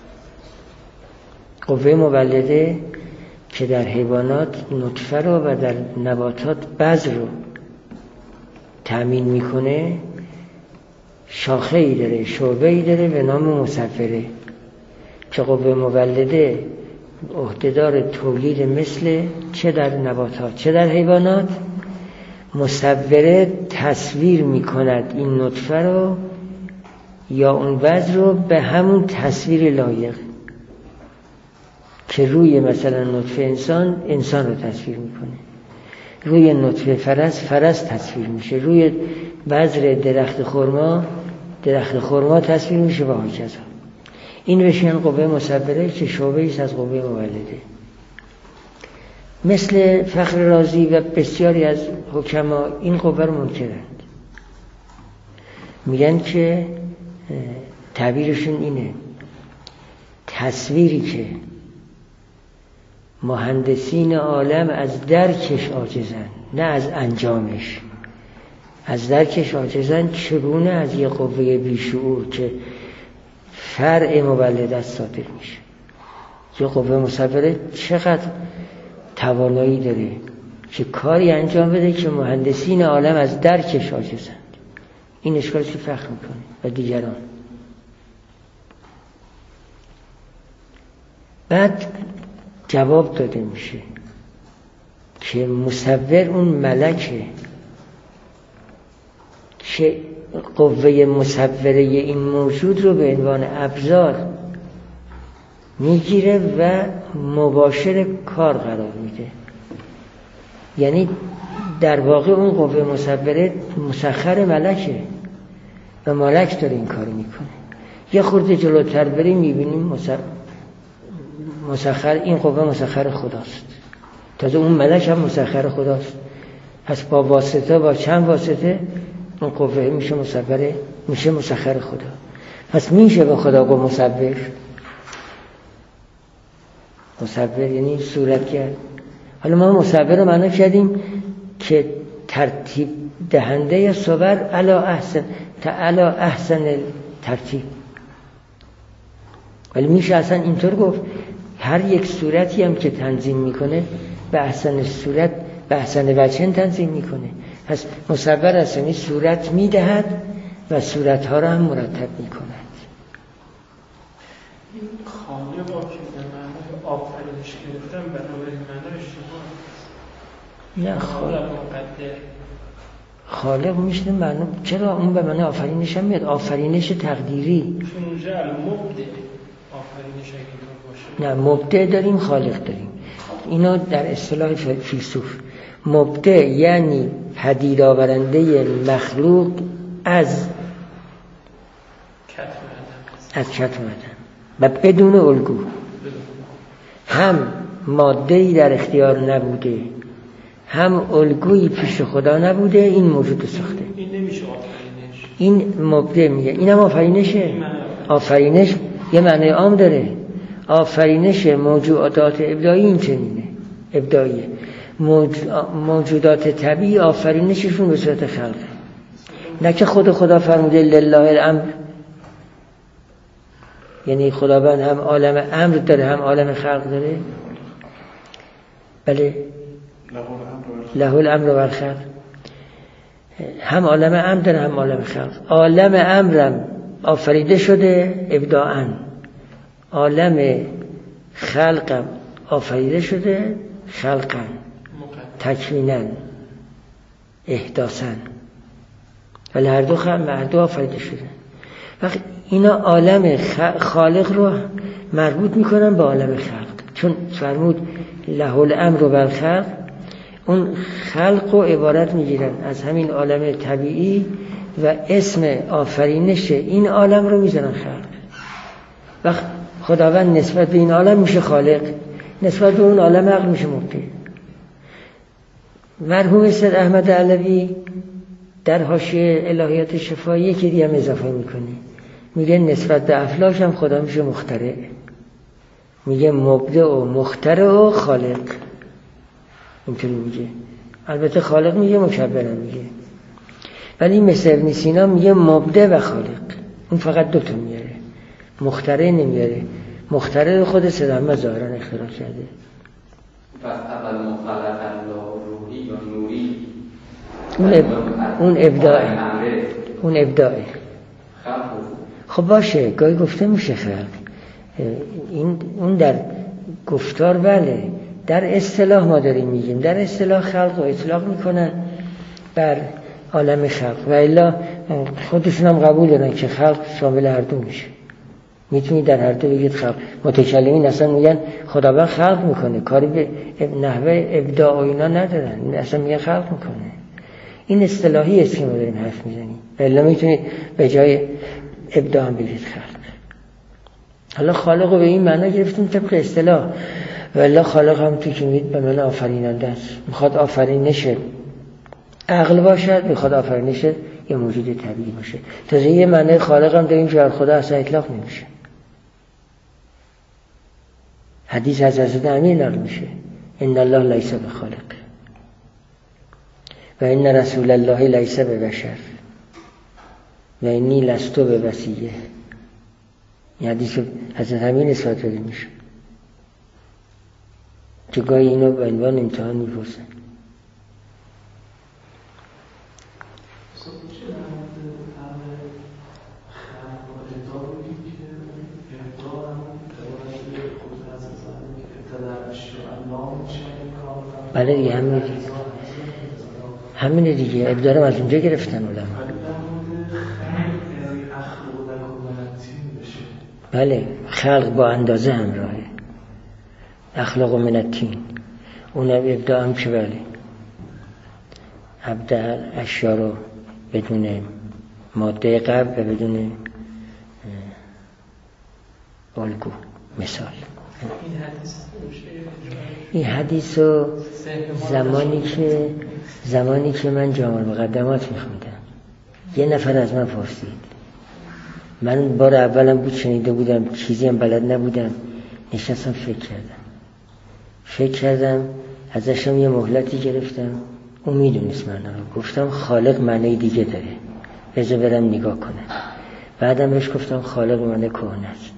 قوه مولده که در حیوانات نطفه رو و در نباتات بذر رو تأمین میکنه، شاخه ای داره، شعبه ای داره به نام مصوره، که قوه مولده عهدهدار تولید مثل چه در نباتات چه در حیوانات. مصوره تصویر میکند این نطفه رو یا اون بذر رو به همون تصویر لایق، که روی مثلا نطفه انسان انسان رو تصویر میکنه، روی نطفه فرس فرس تصویر میشه، روی بذر درخت خرما درخت خرما تصویر میشه و هکذا. این بهشون قوه مصوره که شعبه ایست از قوه مولده. مثل فخر رازی و بسیاری از حکما این قوه رو منکرند، میگن که تعبیرشون اینه: تصویری که مهندسین عالم از درکش عاجزن، نه از انجامش، از درکش عاجزن، چگونه از یه قوه بیشعور که فرع مولد از صادر میشه. یه قوه مصوره چقدر توانایی داره که کاری انجام بده که مهندسین عالم از درکش عاجزند. این اشکالش رو فخر میکنه و دیگران. بعد جواب داده میشه که مصور اون ملکه که قوه مصوره این موجود رو به عنوان ابزار میگیره و مباشر کار قرار میده. یعنی در واقع اون قوه مصوره مسخر ملکه و ملک داره این کار میکنه. یه خورده جلوتر بریم میبینیم مسخر، این قوه مسخر خداست، تازه اون ملک هم مسخر خداست. پس با واسطه، با چند واسطه اون قوه میشه مصور، میشه مسخر خدا. پس میشه به خدا گفت مصور. مصور یعنی صورت کرد. حالا ما مصور رو معنا کردیم که ترتیب دهنده صور علی احسن علی احسن ترتیب. ولی میشه اصلا اینطور گفت هر یک صورتی هم که تنظیم میکنه به احسن صورت به احسن وجه تنظیم میکنه. پس مصور اصلا صورت میدهد و صورتها را هم مرتب میکند. این خالق که به معنای آفرینش گرفتن بنابراین معنای اشتباه. نه خالق مقدر خالق میشه معنی. چرا اون به معنی آفرینش هم میاد؟ آفرینش تقدیری. چون اونجا المبدع آفرینش اگه باشه. نه مبدع داریم خالق داریم. اینا در اصطلاح فیلسوف مبدع یعنی پدید آورنده مخلوق از از کتم آدم و بدون الگو، هم ماده‌ای در اختیار نبوده هم الگویی پیش خدا نبوده، این موجود ساخته. این نمیشه آفرینش. این مبدع میگه. اینم آفرینشه. آفرینش یه معنی عام داره. آفرینش موجودات ابداعی این چنینه، ابداعیه. موجودات طبیعی آفرینششون به صورت خلقه. نه که خود خدا فرموده لله الامر، یعنی خداوند هم عالم امر داره هم عالم خلق داره. بله له الامر و الخلق، هم عالم امر داره هم عالم خلق. عالم امرم آفریده شده ابداعاً، عالم خلقم آفریده شده خلقاً، تکویناً، احداثاً. ولی هر دو خلق هر دو آفریده شده. وقتی اینا عالم خالق رو مربوط میکنن به عالم خلق، چون فرمود له الامر و الخلق، اون خلق رو عبارت میگیرن از همین عالم طبیعی و اسم آفرینش این عالم رو میزنن خلق. وقت خداوند نسبت به این عالم میشه خالق، نسبت به اون عالم عقل میشه مبدع. مرحوم سید احمد علوی در حاشیه الهیات شفا یکی دیگه هم اضافه میکنه، میگه نسبت به افلاک هم خدا میشه مخترع. میگه مبدع و مخترع و خالق، اینطوری میگه. البته خالق میگه مکبر هم میگه، ولی مثل ابن سینا میگه مبدع و خالق. اون فقط دوتا میاره، مخترع نمیاره. مخترع خود سید احمد ظاهرا اختراع کرده. پس اول مخلق الله روحی یا نوری اون اب... اون ابداعه اون ابداعه خب باشه، گاهی گفته میشه خلق. این اون در گفتار بله، در اصطلاح ما داریم میگیم. در اصطلاح خلق رو اطلاق میکنن بر عالم خلق و الا خودشون هم قبول دارن که خلق شامل هر دو میشه. میتونید در هر دو بگید خلق. متکلمین اصلا میگن خداوند خلق میکنه، کاری به نحوه ابداع و اینا ندارن، اصلا میگن خلق میکنه. این اصطلاحی است که ما داریم حرف میزنیم. الا میتونید به جای ابداع هم بگید خلق. حالا خالق رو به این معنا گرفتیم طبق اصطلاح، ولی خالق هم توی که میگید به معنی آفریننده است. میخواد آفرینش عقل باشد، میخواد آفرینش یه موجود طبیعی باشه. تازه یه معنی خالق هم داریم که بر خدا اصلا اطلاق نمیشه. حدیث از حضرت امیر نقل میشه ان الله لیس بخالق و ان رسول الله لیس ببشر و انی لست بوصیه. این حدیث حضرت امیر نسبت داده میشه که گاهی اینو به عنوان امتحان میپرسن. بله دیگه همینه دیگه همینه دیگه ابدارم از اونجا گرفتن علم. بله خلق با اندازه همراهه، اخلاق من الطین، اونم ابداع هم که بله ابدع اشیا رو بدون ماده قبل و بدون الگو. مثال این حدیث رو زمانی که زمانی که من جامع المقدمات میخوندم یه نفر از من پرسید، من بار اولم بود شنیده بودم، چیزی هم بلد نبودم، نشستم فکر کردم فکر کردم ازشم یه مهلتی گرفتم، اون میدونست من رو. گفتم خالق معنی دیگه داره، بذار برم نگاه کنم. بعدم بهش گفتم خالق معنی کهنه است.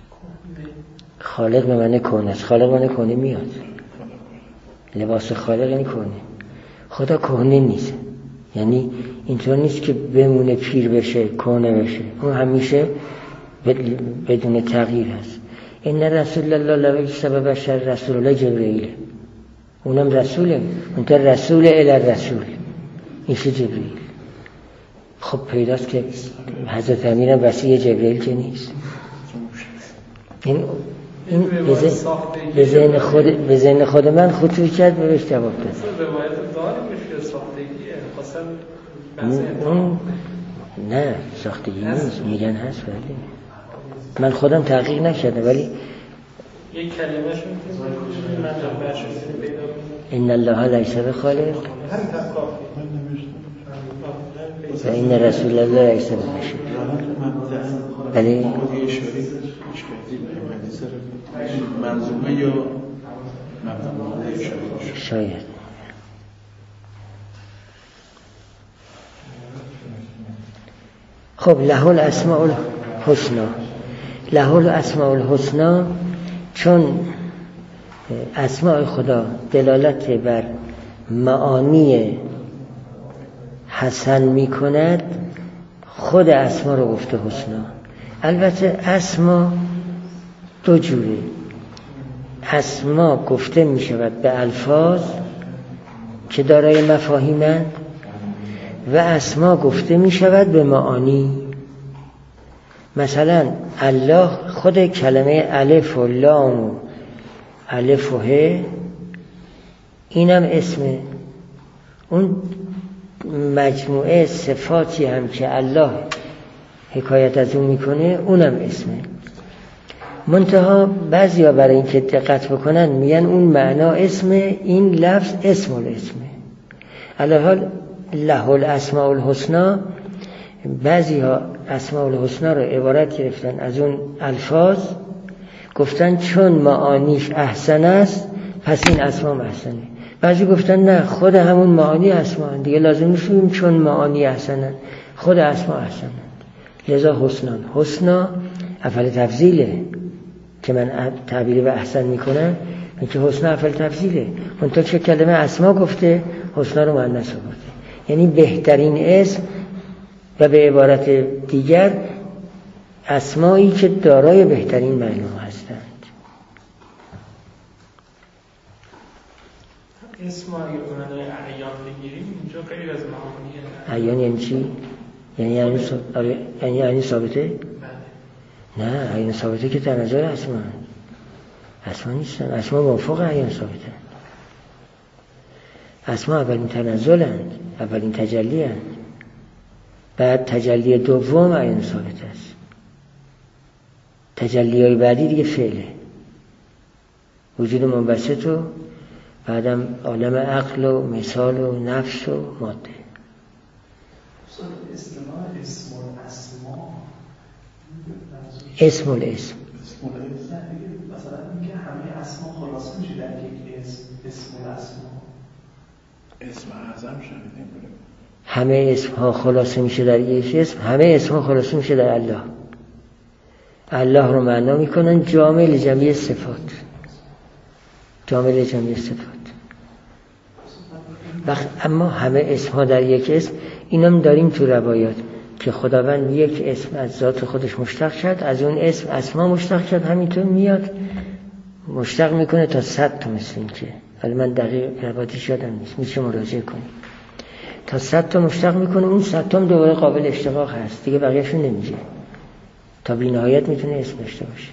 خالق معنی کهنه است. خالق معنی کهنه میاد، لباس خالق یعنی کهنه. خدا کهنه نیست، یعنی اینطور نیست که بمونه پیر بشه کهنه بشه، اون همیشه بدون تغییر هست. این رسول الله لوی سبب بشر رسول الله جبرئیل، اونم رسوله، اونتا رسول الی رسول، اینشه جبرئیل. خب پیداست که حضرت امیرم وسیع جبرئیل که نیست. این این به ذهن خود به ذهن خود من خطور کرد بهش جواب داد. روایت داره میشه ساختگیه، خواستم اون نه ساختگی نیست، میگن هست ولی من خودم تحقیق نکردم، ولی یک کلمه‌ش میتونه من جنبه‌اش رو پیدا کنم. ان الله لیس بخالق و این رسول الله لیس بمشرک. ولی منظومه یا شاید خب له الاسماء الحسنى، له الاسماء الحسنى، چون اسماء خدا دلالت بر معانی حسن می کند، خود اسما رو گفته حسنا. البته اسما دو جوره، اسما گفته می شود به الفاظ که دارای مفاهیمند و اسما گفته می شود به معانی. مثلا الله خود کلمه الف و لام و الف و ه اینم اسمه، اون مجموعه صفاتی هم که الله حکایت از اون میکنه اونم اسمه. منتها بعضیا برای اینکه دقت بکنن میگن اون معنا اسمه، این لفظ اسم الاسمه. علی‌حال له الاسماء الحسنى، بعضی‌ها اسماء الحسنى رو عبارت گرفتن از اون الفاظ، گفتن چون معانیش احسن است پس این اسما احسنه. بعضی گفتن نه، خود همون معانی اسما دیگه لازم نیست چون معانی احسنن، خود اسما احسنن، لذا حسنان. حسنا افعل تفضیله که من تعبیر به احسن میکنم، اینکه حسنا افعل تفضیله، منتها چه کلمه اسما گفته حسنا رو مؤنث آورده، یعنی بهترین اسم و به عبارت دیگر اسمایی که دارای بهترین معنی هستند. اسم اگه معنای اعیان بگیریم اینجا غیر از معانی اعیان یعنی چی؟ یعنی یعنی ثابته؟ یعنی یعنی ثابته؟ نه، اعیان ثابته که تنزل اسما اسما نیستن، اسما موافق اعیان ثابته. اسما اولین تنزلند، اولین تجلی هست، بعد تجلی دوم اعیان ثابته است، تجلی های بعدی دیگه فعله، وجود منبسط و بعدم عالم عقل و مثال و نفس و ماده. اصطلاح اسم الاسما، اسم الاسم مثلا اینکه همه اسما خلاصه میشه در یک اسم، اسم الاسما، اسم اعظم شنیدیم بودیم، همه اسم ها خلاصه میشه در یک اسم، همه اسم ها خلاصه میشه در الله. الله رو معنا میکنن جامع لجمیع صفات، جامع لجمیع صفات. وقت اما همه اسم ها در یک اسم، اینم داریم تو روایات که خداوند یک اسم از ذات خودش مشتق شد، از اون اسم اسما مشتق شد، همینطور میاد مشتق میکنه تا صد تا، مثل این که ولی من دقیق روایتش یادم نیست، میشه مراجعه کنیم، تا صد تا مشتق میکنه، اون صد تا هم دوباره قابل اشتقاق هست دیگه، بقیه‌شون نمیشه، تا بی نهایت میتونه اسم داشته باشه.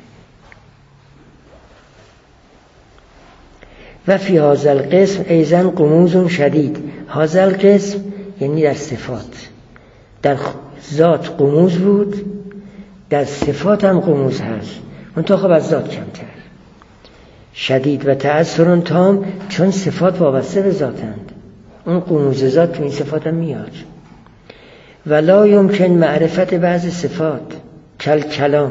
و فی هذا القسم ایضا غموض شدید، هذا القسم یعنی در صفات، در ذات غموض بود، در صفات هم غموض هست، منتها خب از ذات کمتر. شدید و تأثر تام، چون صفات وابسته به ذاتند، اون غموض ذات تو این صفات هم میاد. ولا یمکن معرفت بعض صفات کل کلام.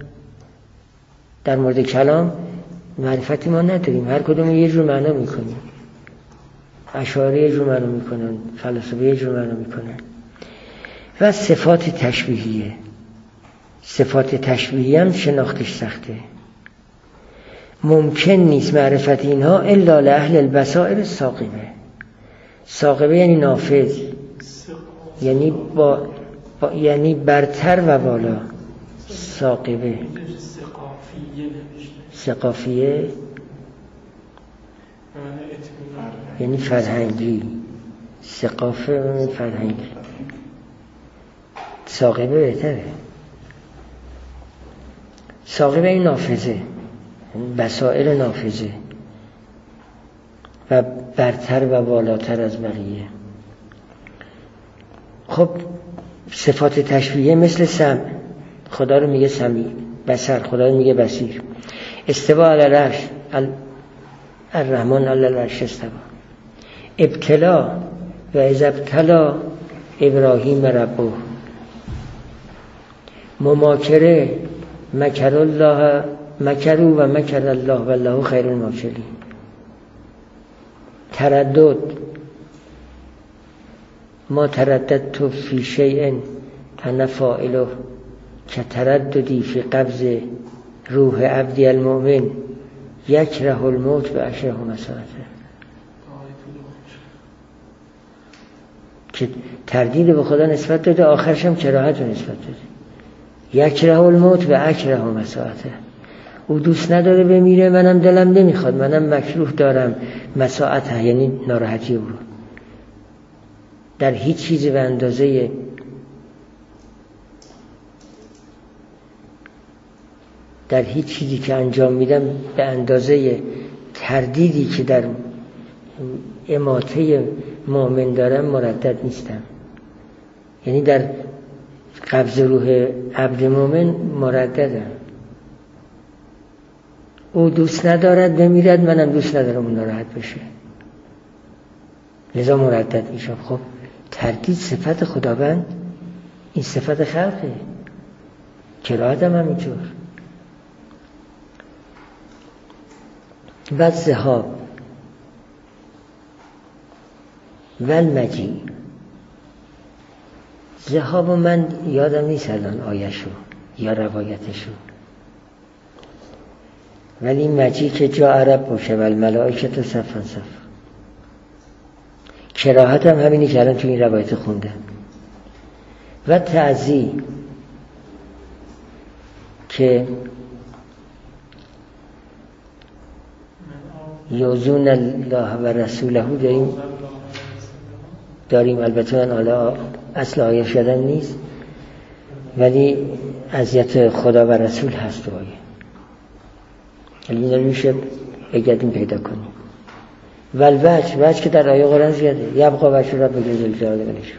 در مورد کلام معرفتی ما نداریم، هر کدوم یه جور معنا میکنیم. اشاعره یه جور معنا میکنن، فلاسفه یه جور معنا میکنن. و صفات تشبیهیه، صفات تشبیهی هم شناختش سخته. ممکن نیست معرفت اینها الا لأهل البصائر الثاقبه. ثاقبه یعنی نافذ، یعنی با, با یعنی برتر و بالا. ثاقبه ثقافیه یعنی فرهنگی، ثقافه فرهنگی. ثاقبه بهتره. ثاقبه این نافذه، بصائر نافذه و برتر و بالاتر از بقیه. خب صفات تشبیهیه مثل سمع، خدا رو میگه سمیع. بصر، خدا رو میگه بصیر. استوا علی العرش، الرحمن علی العرش استوا. ابتلا و اذ ابتلا ابراهیم ربه. مماکره، مکر الله مکروا و مکر الله والله خیر الماکرین. تردد، ما ترددت فی شیء انا فاعله کترددی فی قبض روح عبدی المؤمن یکره الموت و اشره مساعته. که تردید به خدا نسبت داده، آخرش هم کراهت رو نسبت داده. یکره الموت و اکره مساعته. او دوست نداره بمیره، منم دلم نمیخواد، منم مکروه دارم مساعته، یعنی ناراحتی او رو. در هیچ چیزی به اندازه در هیچ چیزی که انجام میدم به اندازه تردیدی که در اماته مؤمن دارم مردد نیستم. یعنی در قبض روح عبد مؤمن مرددم. او دوست ندارد بمیرد، منم دوست ندارم اون ناراحت بشه، لذا مردد میشم. خب تردید صفت خداوند، این صفت خلقه. کراهت هم همینطور. و ذهاب و المجیع. ذهاب من یادم نیست الان آیشو یا روایتشو، ولی مجیع که جا عرب باشه و الملائکه صفا صفا. کراهت هم همینی که الان تو این روایت خوندم. و تعزی که یوزون الله و رسوله داریم داریم البته من حالا اصل آیه شدن نیست، ولی اذیت خدا و رسول هست تو آیه. این رو میشه بگردیم پیدا کنیم. والوجه، وجه که در آیه قرآن زیاده. یبقا وجه را بگیر دل جلاله بنشون.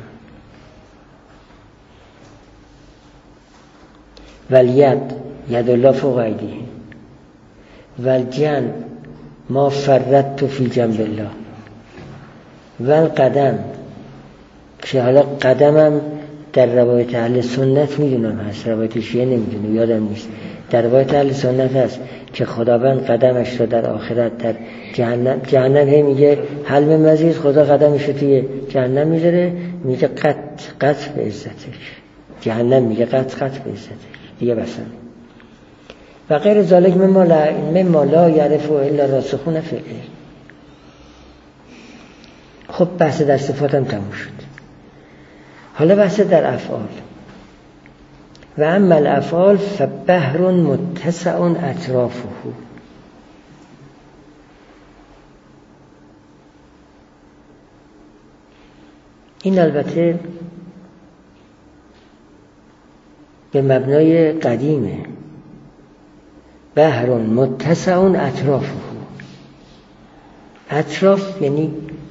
والید، ید الله فوق ایدیه. والجن، ما فرطت فی جنب الله. والقدم، که حالا قدمم در روایت اهل سنت میدونم هست، روایت شیعه نمیدونم، یادم نیست. در روایت اهل سنت هست که خداوند قدمش رو در آخرت در جهنم جهنم هی میگه حل من مزید، خدا قدمش رو توی جهنم میذاره، میگه قط قط به عزتش. جهنم میگه قط قط به عزتش دیگه بسن. و غیر ذالک مما لا مما لا یعرف الا راسخون فی العلم. خب بحث در صفات هم تموم شد. حالا بحث در افعال. و اما الافعال فبحر متسع اطرافه. این البته به مبنای قدیمه. بحر متسع اطرافه. اطراف یعنی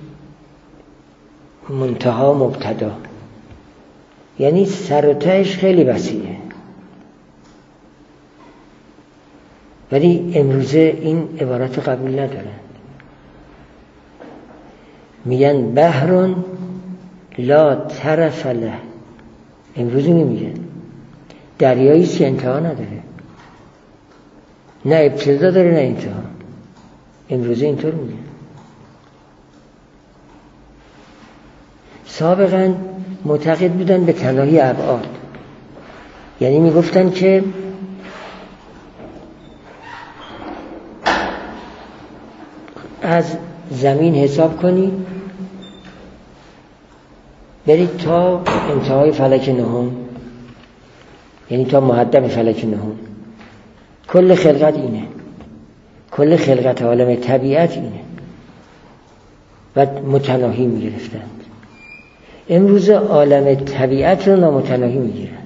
منتها مبتدا، یعنی سر و تهش خیلی وسیعه. ولی امروزه این عبارت قبول ندارن، میگن بحر لا طرف له امروزی نمیگن. دریایی که انتها نداره، نه ابتدا داره نه انتها. امروزی اینطور میگن. سابقا معتقد بودن به تناهی ابعاد، یعنی میگفتن که از زمین حساب کنید برید تا انتهای فلک نهم، یعنی تا مهدب فلک نهم. کل خلقت اینه، کل خلقت عالم طبیعت اینه و متناهی میگرفتند. امروز عالم طبیعت رو نامتناهی میگیرند.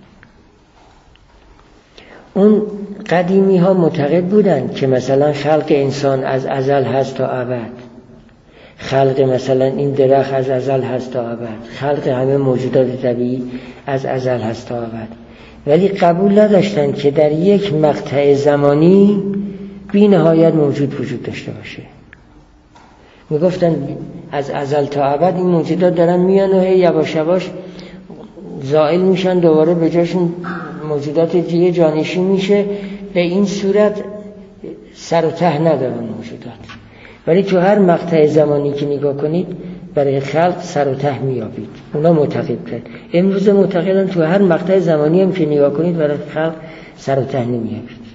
اون قدیمی ها معتقد بودند که مثلا خلق انسان از ازل هست تا ابد، خلق مثلا این درخت از ازل هست تا ابد، خلق همه موجودات طبیعی از ازل هست تا ابد، ولی قبول نداشتند که در یک مقطع زمانی بی نهایت موجود وجود داشته باشه. میگفتن از ازل تا ابد این موجودات دارن میان و هی یواش یواش زائل میشن، دوباره به جاشون موجودات دیگه جانشین میشه. به این صورت سر و ته ندارن موجودات، ولی تو هر مقطع زمانی که نگاه کنید برای خلق سر و ته میابید. اونا معتقد کرد. امروز معتقدن تو هر مقطع زمانی هم که نگاه کنید برای خلق سر و ته نمیابید.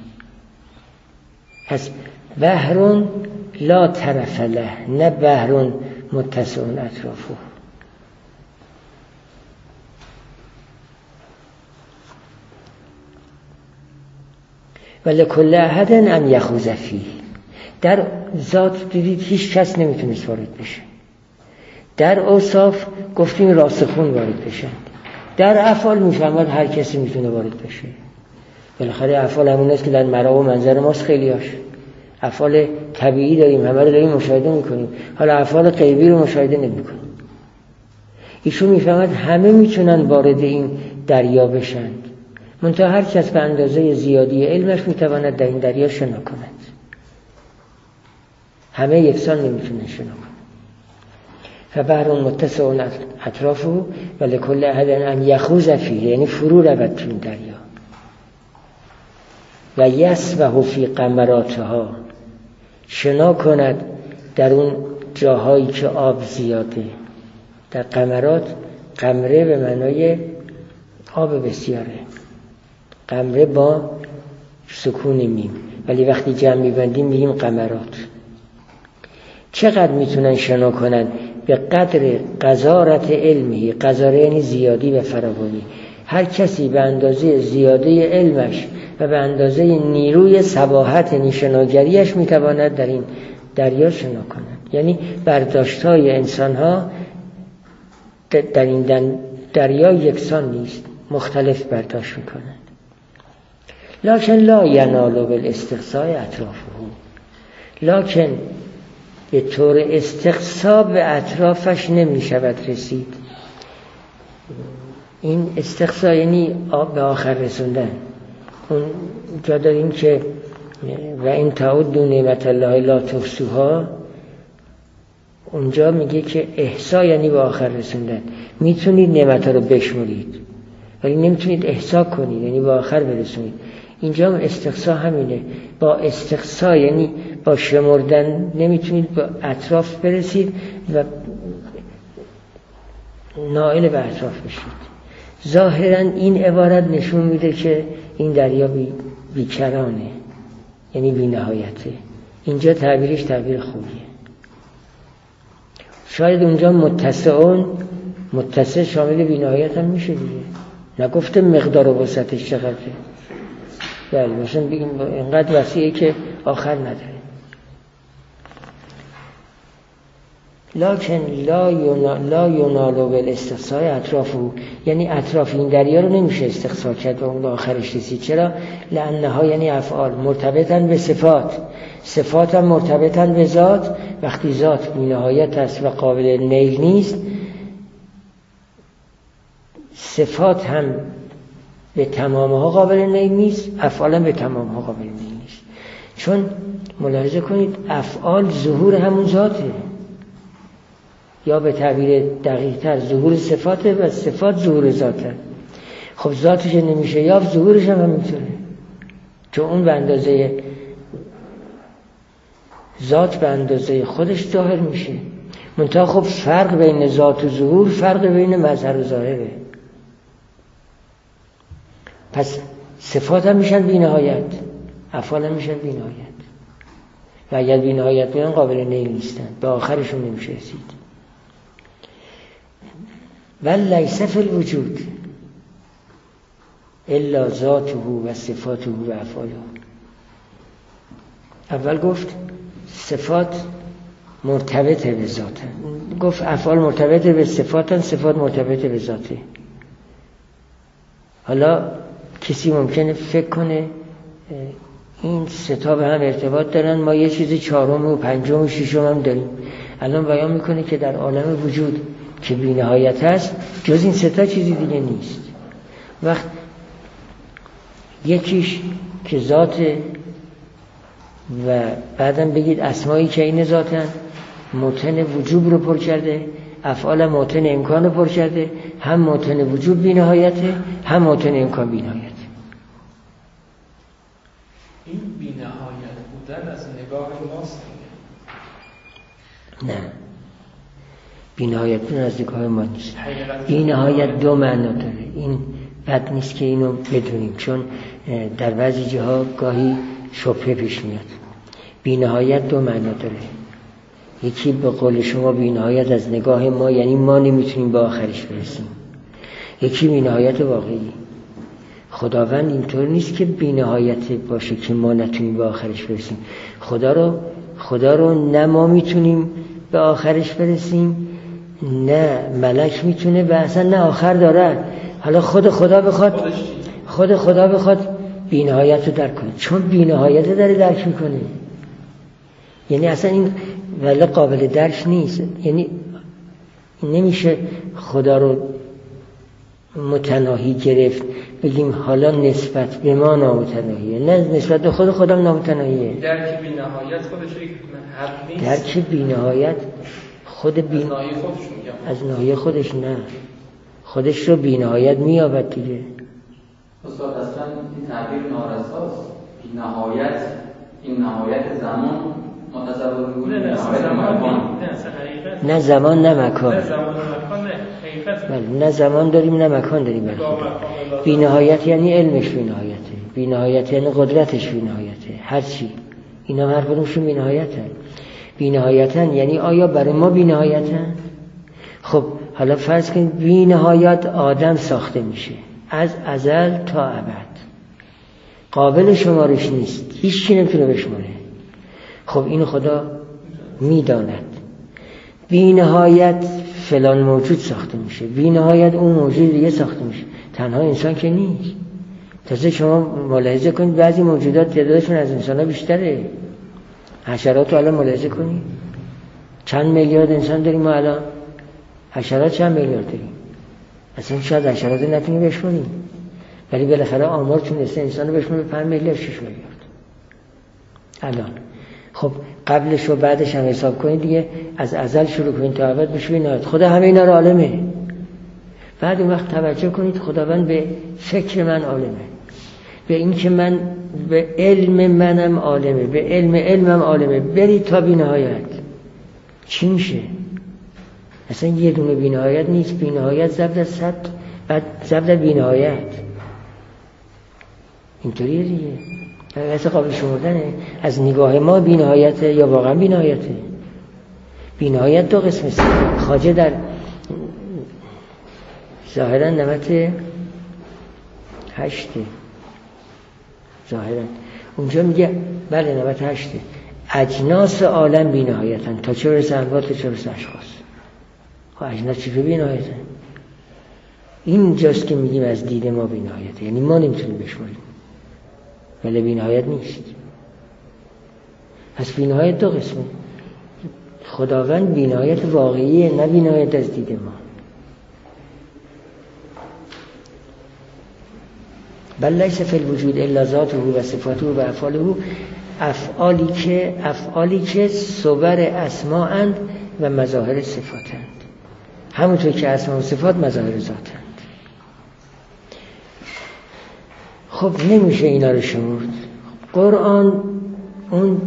پس بحرون لا طرف له، نه بحرون متسع اطرافه. ولکل احد ان یخوض فیه. در ذات دیدید هیچ کس نمیتونست وارد بشه. در اوصاف گفتیم راسخون وارد بشن. در افعال میفهمد هر کسی میتونه وارد بشه. بالاخره افعال همون است که در مرا و منظر ماست. خیلیاش افعال طبیعی داریم، همه رو داریم مشاهده میکنیم، حالا افعال غیبی رو مشاهده نمیکنیم. ایشون میفهمد همه میتونن وارد این دریا بشن، منتها هر کس به اندازه زیادی علمش میتواند در این دریا شنا کند. همه یکسان نمیتونن شنا کنند. فبحر متسع اطرافه ولکل احد ان یخوض فیه، یعنی فرو رود تو این دریا. و یسبح فی قمراتها، شنا کند در اون جاهایی که آب زیاده. در قمرات، قمره به معنای آب بسیاره، قمره با سکون میم، ولی وقتی جمع میبندیم میگیم قمرات. چقدر میتونن شنا کنن؟ به قدر قذارت علمی. قذاره یعنی زیادی و فراوانی. هر کسی به اندازه زیاده علمش و به اندازه نیروی صباحت نیشناگریش میتواند در این دریا شنا کند. یعنی برداشت‌های انسان‌ها در این دریا یکسان نیست، مختلف برداشت میکنند. لکن لا ینال بالاستقصاء اطرافه، لکن به طور استقصا به اطرافش نمیشود رسید. این استقصا یعنی به آخر رسوندن. اون جا داریم که و این تعدوا نعمت الله لا تحصوها، اونجا میگه که احصا یعنی به آخر رسوندن. میتونید نعمت رو بشمرید ولی نمیتونید احصا کنید، یعنی به آخر برسونید. اینجا استقصا همینه. با استقصا یعنی با شمردن نمیتونید به اطراف برسید و نائل به اطراف بشید. ظاهرا این عبارت نشون میده که این دریا بی بیکرانه، یعنی بی نهایته. اینجا تعبیرش تعبیر خوبیه. شاید اونجا متسعون، متسع شامل بی نهایت هم میشه دیگه. نگفته مقدار و وسعتش چقدره. بله مثلا بگیم اینقدر وسیعه که آخر نداره. لکن لا لا ینال بالاستقصاء اطرافه، یعنی اطراف این دریا رو نمیشه استقصا کرد و اون آخرش رسید. چرا؟ لانها یعنی افعال مرتبطن به صفات، صفات هم مرتبطن به ذات. وقتی ذات بی نهایت است و قابل نیل نیست، صفات هم به تمامها قابل نیل نیست، افعال هم به تمامها قابل نیل نیست. چون ملاحظه کنید افعال ظهور همون ذاته، یا به تعبیر دقیق تر ظهور صفاته و صفات ظهور ذاته. خب ذاتش نمیشه یافت، ظهورش هم همینطوره، چون اون به اندازه ذات به اندازه خودش ظاهر میشه. منتها خب فرق بین ذات و ظهور فرق بین مظهر و ظاهره. پس صفات هم میشن بی نهایت، افعال هم میشن بی نهایت، و اگر بی نهایت بیان قابل نیل نیستن، به آخرشون نمیشه رسید. ول لیس فی الوجود الا ذاته و صفاته و افعاله. اول گفت صفات مرتبط به ذاته، گفت افعال مرتبط به صفاتن، صفات مرتبط به ذاته. حالا کسی ممکنه فکر کنه این سه تا به هم ارتباط دارن، ما یه چیزی چهارم و پنجم و ششم هم داریم. الان بیان میکنه که در عالم وجود که بی نهایت هست جز این سه تا چیزی دیگه نیست. وقت یکیش که ذات و بعدم بگید اسمایی که این ذاتن، موطن وجوب رو پر کرده، افعال موطن امکان رو پر کرده، هم موطن وجوب بی نهایته هم موطن امکان بی نهایته. این بی نهایت بودن از نگاه ماست؟ نه، بی نهایت بودن از نگاه ما نیست. بی نهایت دو معنا داره. این بد نیست که اینو بدونیم، چون در بعضی جاها گاهی شبهه پیش میاد. بی نهایت دو معنا داره. یکی به قول شما بی نهایت از نگاه ما، یعنی ما نمیتونیم به آخرش برسیم. یکی بی نهایت واقعی. خداوند اینطور نیست که بی نهایت باشه که ما نتونیم به آخرش برسیم. خدا رو خدا رو نه ما میتونیم به آخرش برسیم، نه ملک میتونه و اصلا نه آخر داره. حالا خود خدا بخواد خود خدا بخواد بی نهایت رو درک کنه، چون بی نهایت رو داره درک میکنه. یعنی اصلا این ولی قابل درک نیست. یعنی نمیشه خدا رو متناهی گرفت بگیم حالا نسبت به ما نامتناهیه، نه نسبت به خود خدا نامتناهیه. درک بی نهایت خودش یک حد نیست. درک بی نهایت خود بی از ناحیه خودش میگم، از ناحیه خودش نه، خودش رو بی نهایت مییابد دیگه. استاد اصلا این تعبیر نارساست. بی نهایت، این نهایت زمان متصور می‌کنه، نه نهایت زمان مکان. نه اصلا حقیقت نه زمان نه مکان. نه زمان نه مکان، نه حقیقت. بله، نه زمان داریم نه مکان داریم. بله، بی نهایت یعنی علمش بی نهایته، بی نهایت یعنی قدرتش بی نهایته، هر چی اینا هر کدومشون بی نهایتن. بی نهایتن یعنی آیا برای ما بی نهایتن؟ خب حالا فرض کنید بی نهایت آدم ساخته میشه از ازل تا ابد، قابل شمارش نیست، هیچ کی نمیتونه بشماره. خب این خدا میداند. بی نهایت فلان موجود ساخته میشه، بی نهایت اون موجود دیگه ساخته میشه، تنها انسان که نیست. تازه شما ملاحظه کنید بعضی موجودات تعدادشون از انسان ها بیشتره. حشرات رو الان ملاحظه کنید، چند میلیارد انسان داریم ما الان، حشرات چند میلیارد داریم. اصلا شاید حشرات رو نتونیم بشماریم، ولی بالاخره آمار تونسته انسان رو بشماره پنج میلیارد شش میلیارد الان. خب قبلش و بعدش هم حساب کنید دیگه، از ازل شروع کنید تا ابد بشه نهایت. خدا همه اینا رو عالمه. بعد اون وقت توجه کنید خداوند به فکر من عالمه، به این که من به علم منم عالمه، به علم علمم عالمه. برید تا بی نهایت چی میشه؟ اصلا یه دونه بی نهایت نیست. بی نهایت ضرب در صد، بعد ضرب در بی نهایت. اینطوریه دیگه. اصلا قابل شمردنه. از نگاه ما بی نهایته یا واقعا بی نهایته؟ بی نهایت دو قسم است. خواجه در ظاهرا نمت هشته، ظاهرا اونجا میگه بله نمت هشته، اجناس عالم بی نهایتن تا چه برسه انواع تا چه برسه اشخاص. خب اجناس چی بی نهایتن؟ این جاست که میگیم از دید ما بی نهایته، یعنی ما نمیتونیم بشماریم، ولی بی نهایت نیست. پس بی نهایت دو قسمه. خداوند بی نهایت واقعیه، نه بی نهایت از دید ما. بل لیس فی الوجود الا ذاته و صفاته و افعاله. افعالی که افعالی که صور اسماءند و مظاهر صفاتند، همونطور که اسماء و صفات مظاهر ذاتند. خب نمیشه اینا رو شمرد. قرآن اون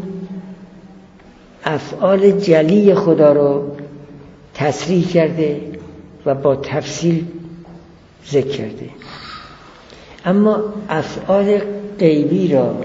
افعال جلی خدا رو تصریح کرده و با تفصیل ذکر کرده، اما افعال غیبی را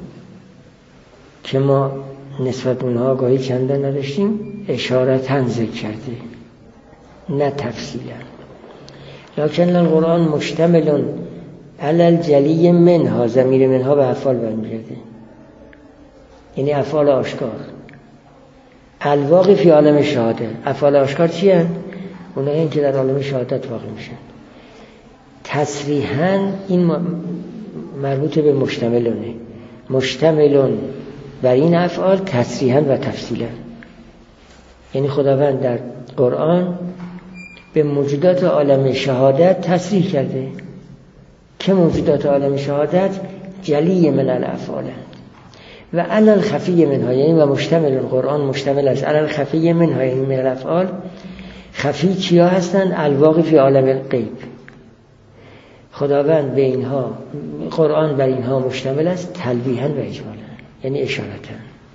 که ما نسبت اونها آگاهی چندان نداشتیم اشارتاً ذکر کرده، نه تفصیلا. لکن القرآن مشتمل علی الجلی منها، ضمیر منها به افعال برمیگرده، یعنی افعال آشکار. الواقع فی عالم شهاده، افعال آشکار چی هستند؟ اونایی این که در عالم شهادت واقع میشن. تصریحاً این مربوط به مشتملونه، مشتملون بر این افعال تصریحاً و تفصیلاً. یعنی خداوند در قرآن به موجودات عالم شهادت تصریح کرده که موجودات عالم شهادت جلی من الافعال و علی الخفی منها، یعنی و مشتمل قرآن مشتمل است علی الخفی منها، یعنی من الافعال. خفی چیا هستند؟ الواقع فی عالم غیب. خداوند به اینها، قرآن بر اینها مشتمل است تلویحاً و اجمالاً، یعنی اشارتاً.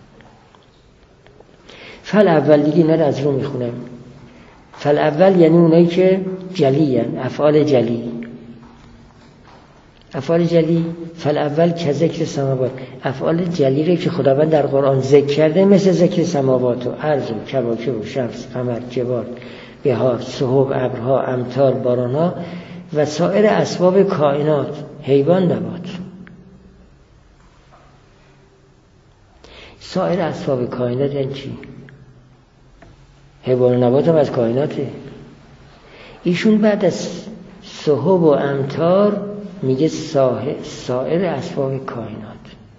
فل اول دیگه اینا رو از رو میخونم. فل اول یعنی اونایی که جلی هستند، افعال جلی. افعال جلی فل اول که ذکر سماوات، افعال جلی رو که خداوند در قرآن ذکر کرده، مثل ذکر سماوات و ارض و کواکب و شمس، قمر، جبال، بهار، سحب، ابرها، امطار، بارانها و سایر اسباب کائنات، حیوان، نبات. سایر اسباب کائنات یعنی چی؟ حیوان و نبات هم از کائناته. ایشون بعد از سحب و امطار میگه سایر اسباب کائنات،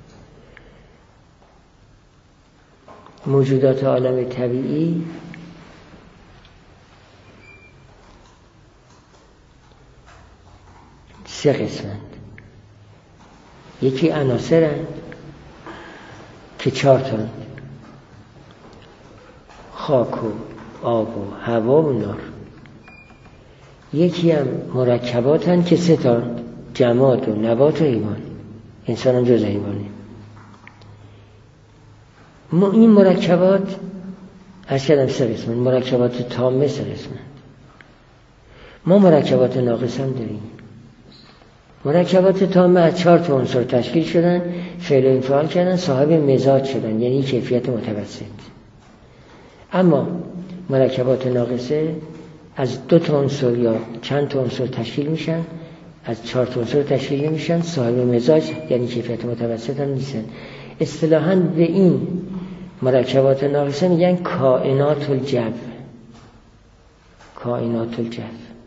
موجودات عالم طبیعی سه قسمند. یکی عناصرند که چهار تا، خاک و آب و هوا و نار. یکی هم مرکباتند که سه تا، جماد و نبات و حیوان. انسان هم جز حیوانه. ما این مرکبات از کردم سه قسمند، مرکبات تامه سه قسمند. ما مرکبات ناقص هم داریم. مرکبات تامه از چهار تا عنصر تشکیل شدن، فعل و انفعال کردن، صاحب مزاج شدن، یعنی کیفیت متوسط. اما مرکبات ناقصه از دو تا عنصر یا چند تا عنصر تشکیل میشن، از چهار تا عنصر تشکیل نمیشن، صاحب مزاج یعنی کیفیت متوسط هم نیستن. اصطلاحاً به این مرکبات ناقصه میگن کائنات الجو. کائنات الجو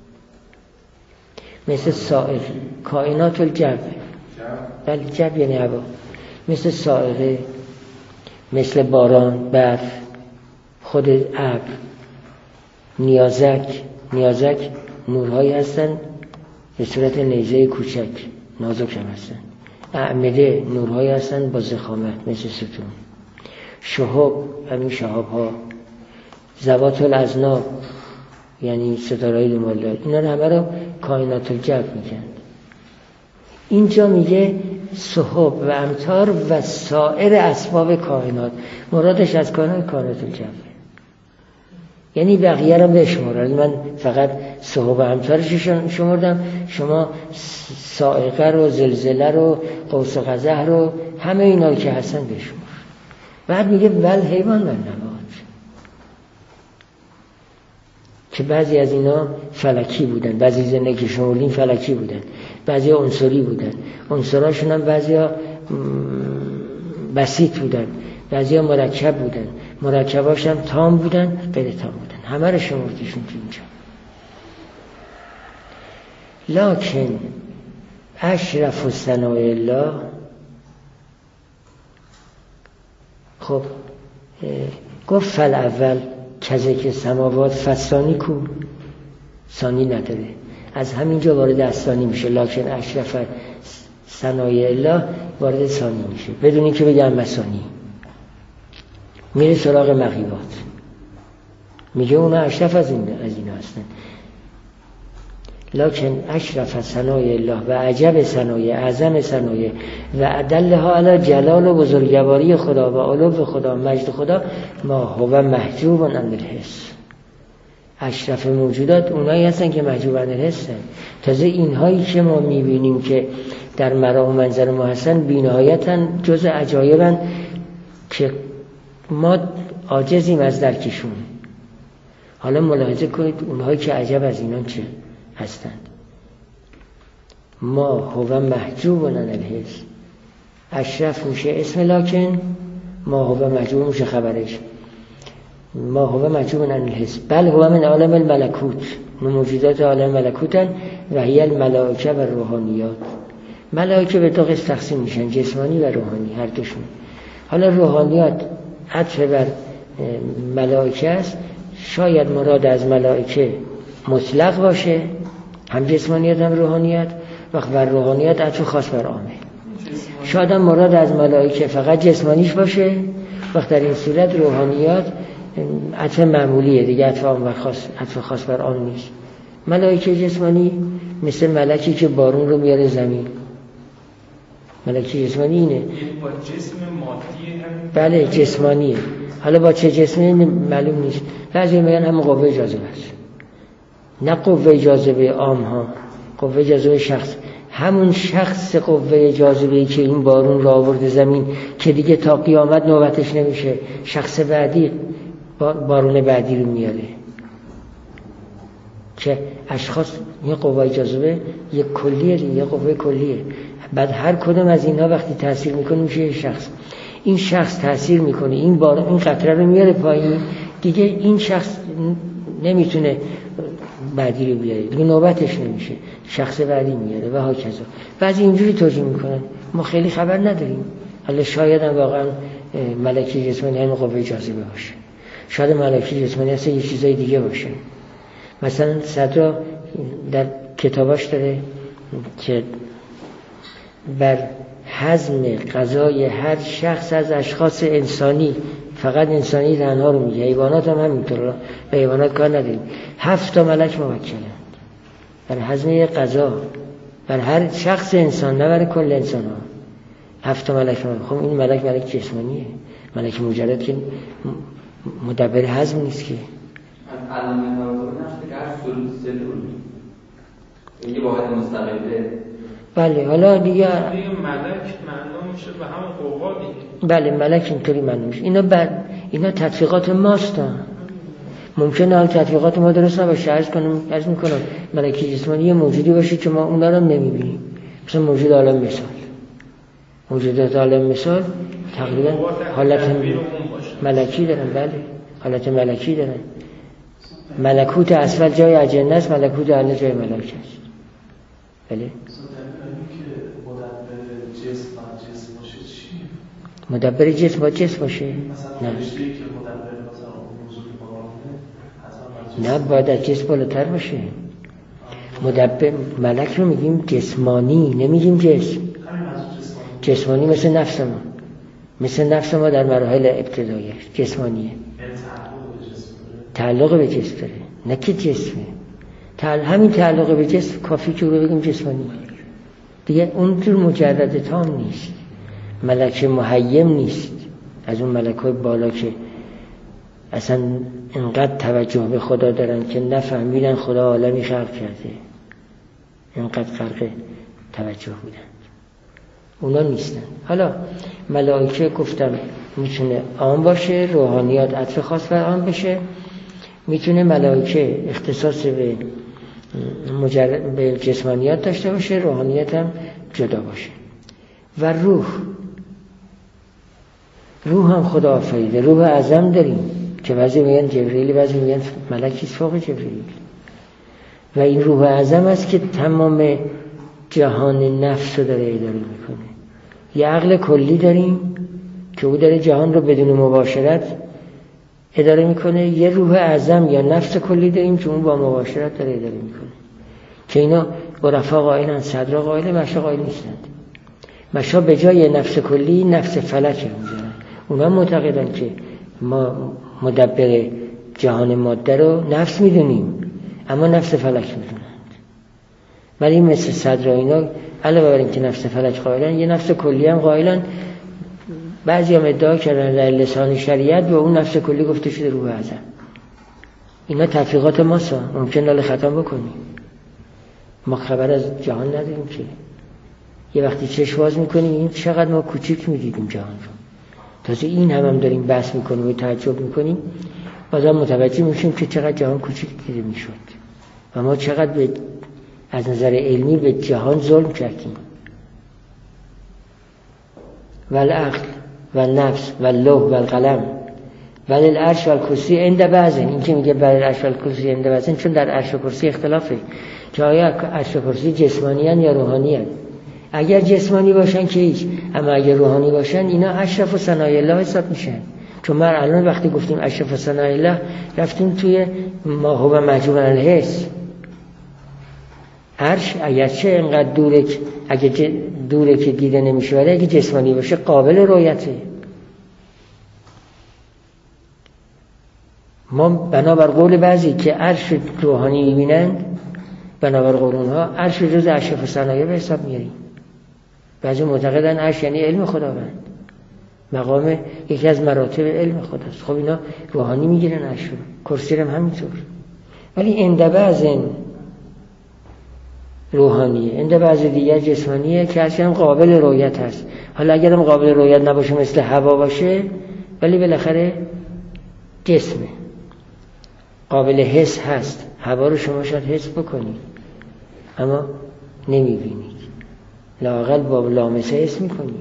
مثل سائر، کائنات الجو، بله جو یعنی هوا، مثل سائره، مثل باران، برف، خود ابر، نیازک. نیازک نورهایی هستن به صورت نیزه کوچک، نازک هم هستن. اعمده نورهایی هستن با ضخامت مثل ستون. شهاب همین شهاب ها، ذوات الاذناب یعنی ستاره‌های دمالدار، اینا رو همه رو کائنات الجو میگن. اینجا میگه سحب و امطار و سایر اسباب کائنات، مرادش از کائنات کائنات الجو، یعنی بقیه رو بشمار. من فقط سحب و امطارش شمردم، شما صاعقه رو، زلزله رو، قوس قزح رو، همه اینا که هستن بشمار. بعد میگه ول حیوان و نبات، که بعضی از اینا فلکی بودن، بعضی زنده که شمردین فلکی بودن، بعضی ها عنصری بودن، عنصراشون هم بعضی ها بسیط بودن، بعضی ها مرکب بودن، مرکباش هم تام بودن، غیر تام بودن، همه رو شمردیشون تو اینجا. لکن اشرف ثناء الله، خب گفت فل اول که ذکر سماوات، فثانی کو، ثانی نداره، از همینجا وارد از ثانی میشه. لکن اشرف ثناء الله وارد ثانی میشه بدون اینکه بگم مثانی. میره سراغ مغیبات، میگه اونا اشرف از این از اینا هستن. لکن اشرف ثنای الله و عجب ثنای اعظم ثنای و ادلها علی جلال و بزرگواری خدا و علو خدا مجد خدا ما هو محجوب عن الحس. اشرف موجودات اونایی هستن که محجوب عن الحس هستن. تازه اینهایی که ما میبینیم که در مرام و منظر ما هستن بی‌نهایتاً جز عجایبن که ما عاجزیم از درکشون. حالا ملاحظه کنید اونهایی که عجب از اینان چه هستند. ما هو محجوب عن الحس، اشرف میشه اسم لکن، ما هو محجوب میشه خبرش. ما هو محجوب عن الحس بل هو من عالم الملکوت، موجودات عالم ملکوتن و هی الملائکه و روحانیات. ملائکه به دو قسم تقسیم میشن، جسمانی و روحانی هر دوشون. حالا روحانیات عطف بر ملائکه است. شاید مراد از ملائکه مطلق باشه، هم جسمانیت هم روحانیت، وقت بر روحانیت عطف خاص بر عامه. شاید هم مراد از ملائکه فقط جسمانیش باشه، وقت در این صورت روحانیات عطف معمولیه دیگه، عطف عام بر خاص، عطف خاص بر عام نیست. ملائکه جسمانی مثل ملکی که بارون رو میاره زمین، ملکی جسمانی اینه. با جسم مادی هم بله جسمانیه. حالا با چه جسمی معلوم نیست. بعضی میگن هم قوه جاذبه است، نه قوه جاذبه عام ها، قوه جاذبه شخص. همون شخص قوه جاذبه‌ای که این بارون را آورده زمین که دیگه تا قیامت نوبتش نمیشه، شخص بعدی بارون بعدی رو میاره. که اشخاص این قوه جاذبه یک کلیه، یه قوه کلیه. بعد هر کدوم از اینها وقتی تاثیر میکنه میشه یک شخص. این شخص تاثیر میکنه، این بار این قطره رو میاره پایین، دیگه این شخص نمیتونه بعدی رو بیاره، دیگه نوبتش نمیشه، شخص بعدی میاره و هاکذا. بعضی اینجوری توجیه میکنن، ما خیلی خبر نداریم. حالا شاید هم واقعا ملکی جسمانی هم قوه جاذبه باشه، شاید ملکی جسمانی هست یه چیزای دیگه باشه. مثلا صدرا در کتاباش داره که بر هضم غذای هر شخص از اشخاص انسانی، فقط انسانی تنها رو میگه، حیوانات هم همینطور، به حیوانات کار نداریم، هفت تا ملک موکلند بر هضم غذا بر هر شخص انسان، نه برای کل انسان ها. هفت تا ملک موکلند. خب این ملک ملک جسمانیه، ملک مجرد که مدبر هضم نیست که. علامه نوازی نشده که هر سلول سلول یه واحد مستقله. بله حالا دیگه دیگه ملک معلوم میشه به همون قوا دیگه. بله ملک اینطوری معلوم میشه. اینا بعد اینا تطبیقات ماست. ممکنه حال تطبیقات ما درست نباشه. عرض کنم عرض میکنم ملکی جسمانی موجودی باشه که ما اونا رو نمیبینیم. مثلا موجود عالم مثال، موجودات عالم مثال تقریبا حالت ملکی دارن. بله حالت ملکی دارن. ملکوت اسفل جای اجنه است، ملکوت اعلی جای ملائکه است. بله مدبر جسم با جسم باشه؟ نه نه باید از جسم بالاتر باشه. مدبر ملک رو میگیم جسمانی، نمیگیم جسم. جسمانی مثل نفس ما، مثل نفس ما در مراحل ابتداییش جسمانیه، تعلق به جسم داره، نه که جسمه. تعل... همین تعلق به جسم کافی که رو بگیم جسمانی دیگه. اونجور مجرد تام نیست، ملک محیم نیست، از اون ملکای بالا که اصلا انقدر توجه به خدا دارن که نفهمیدن خدا عالمی خلق کرده، انقدر غرق توجه بودن. اونا نیستن. حالا ملائکه گفتم میتونه عام باشه، روحانیات عطف خاص بر عام بشه. میتونه ملائکه اختصاص به مجرد به جسمانیات داشته باشه، روحانیت هم جدا باشه. و روح روح هم خدا آفریده. روح اعظم داریم که بعضی میگن جبرئیل، بعضی میگن ملکی فوق جبرئیل. و این روح اعظم است که تمام جهان نفس رو داره اداره میکنه. یه عقل کلی داریم که او داره جهان رو بدون مباشرت اداره میکنه. یه روح اعظم یا نفس کلی داریم که اون با مباشرت داره اداره میکنه. که اینا عرفا قائلن، صدرا قائل، مشا قائل نیستند. مشا به جای نفس کلی نفس فلک رو میذارن. اونا معتقدن که ما مدبر جهان ماده رو نفس میدونیم، اما نفس فلک میدونند. ولی مثل صدر اینا علاوه بر اینکه نفس فلک قائلن، یه نفس کلی هم قائلن. بعضی هم ادعا کردن در لسان شریعت به اون نفس کلی گفته شده روح اعظم. اینا تفریقات ماست، ممکن نال خطا بکنیم. ما خبر از جهان نداریم که یه وقتی چشم باز میکنیم این چقدر ما کوچیک میدیدیم جهان رو، تازه این هم هم داریم بحث میکنیم و تعجب میکنیم، بازم متوجه میشیم که چقدر جهان کوچیک دیده میشد و ما چقدر به از نظر علمی به جهان ظلم کردیم. والعقل والنفس واللوح والقلم وللعرش والکرسی عند بعضن. این که میگه وللعرش والکرسی عند بعضن چون در عرش و کرسی اختلافه که آیا عرش و کرسی جسمانی هن یا روحانی هن. اگر جسمانی باشن که هیچ، اما اگر روحانی باشن اینا اشرف و ثنای الله حساب میشن. چون ما الان وقتی گفتیم اشرف و ثنای الله رفتیم توی ما هو محجوب عن الحس. عرش اگرچه اینقدر دوره که اگه دوره که دیده نمیشه، ولی اگه جسمانی باشه قابل رؤیته. ما بنابر قول بعضی که عرش روحانی میبینند، بنابر قول اونها عرش جز اشرف و ثنایا به حساب میاریم. بعضی معتقدن عرش یعنی علم خداوند، مقام یکی از مراتب علم خداست. خب اینا روحانی میگیرن عرش رو، کرسی هم همینطور. ولی عند بعضن روحانیه، عند بعض دیگر جسمانیه که اصلا قابل رؤیت هست. حالا اگرم قابل رؤیت نباشه مثل هوا باشه، ولی بالاخره جسمه، قابل حس هست. هوا رو شما شاید حس بکنید اما نمیبینید، لااقل با لامسه حس میکنید.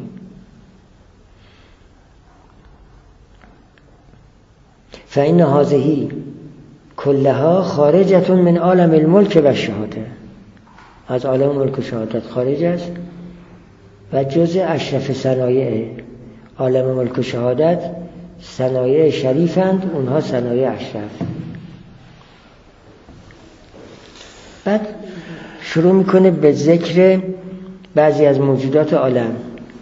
فإن هذه كلها خارجة من عالم الملک و الشهاده، از عالم ملک و شهادت خارج است و جز اشرف صنایع عالم ملک و شهادت صنایع شریفند، اونها صنایع اشرف. بعد شروع میکنه به ذکر بعضی از موجودات عالم.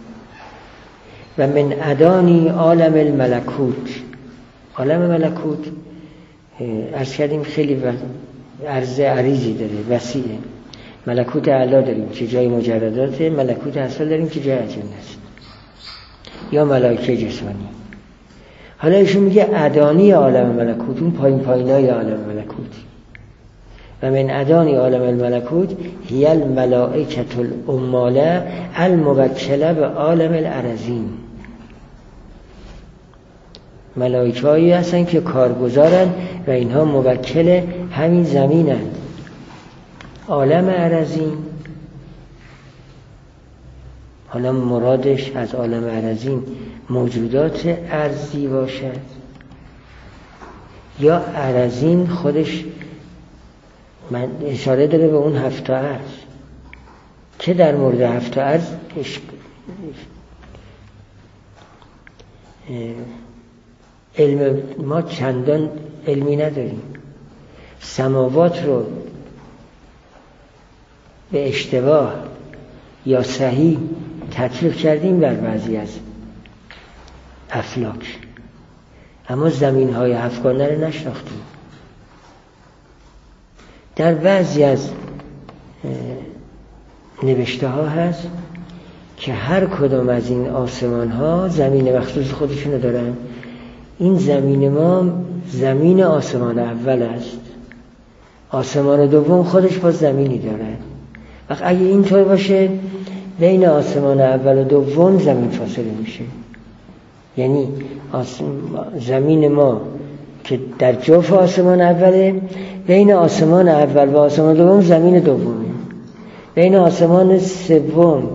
و من ادانی عالم الملکوت، عالم ملکوت عرض کردیم خیلی عرض عریضی داره، وسیعه. ملکوت اعلی داریم که جای مجرداته، ملکوت اصل داریم که جای اجنه است یا ملائکه جسمانی. حالا ایشون میگه ادانی عالم ملکوت، اون پایین پایینای عالم ملکوت. و من ادانی عالم الملکوت هی الملائکه الاماله الموکله به عالم الارضین. ملائکه هایی هستن که کارگزارن و اینها موکل همین زمینند. عالم ارضین، حالا مرادش از عالم ارضین موجودات ارضی باشد یا ارضین خودش من اشاره داره به اون هفت ارض که در مورد هفت ارض علم ما چندان علمی نداریم. سماوات رو به اشتباه یا صحیح تطبیق کردیم بر بعضی از افلاک، اما زمین های هفتگانه رو نشناختیم. در بعضی از نوشته ها هست که هر کدام از این آسمان ها زمین مخصوص خودشونو دارن. این زمین ما زمین آسمان اول است، آسمان دوم خودش با زمینی داره. وقت اگه اینطور باشه بین آسمان اول و دوم زمین فاصله میشه، یعنی زمین ما که در جوف آسمان اوله، بین آسمان اول و آسمان دوم زمین دومه، بین آسمان سوم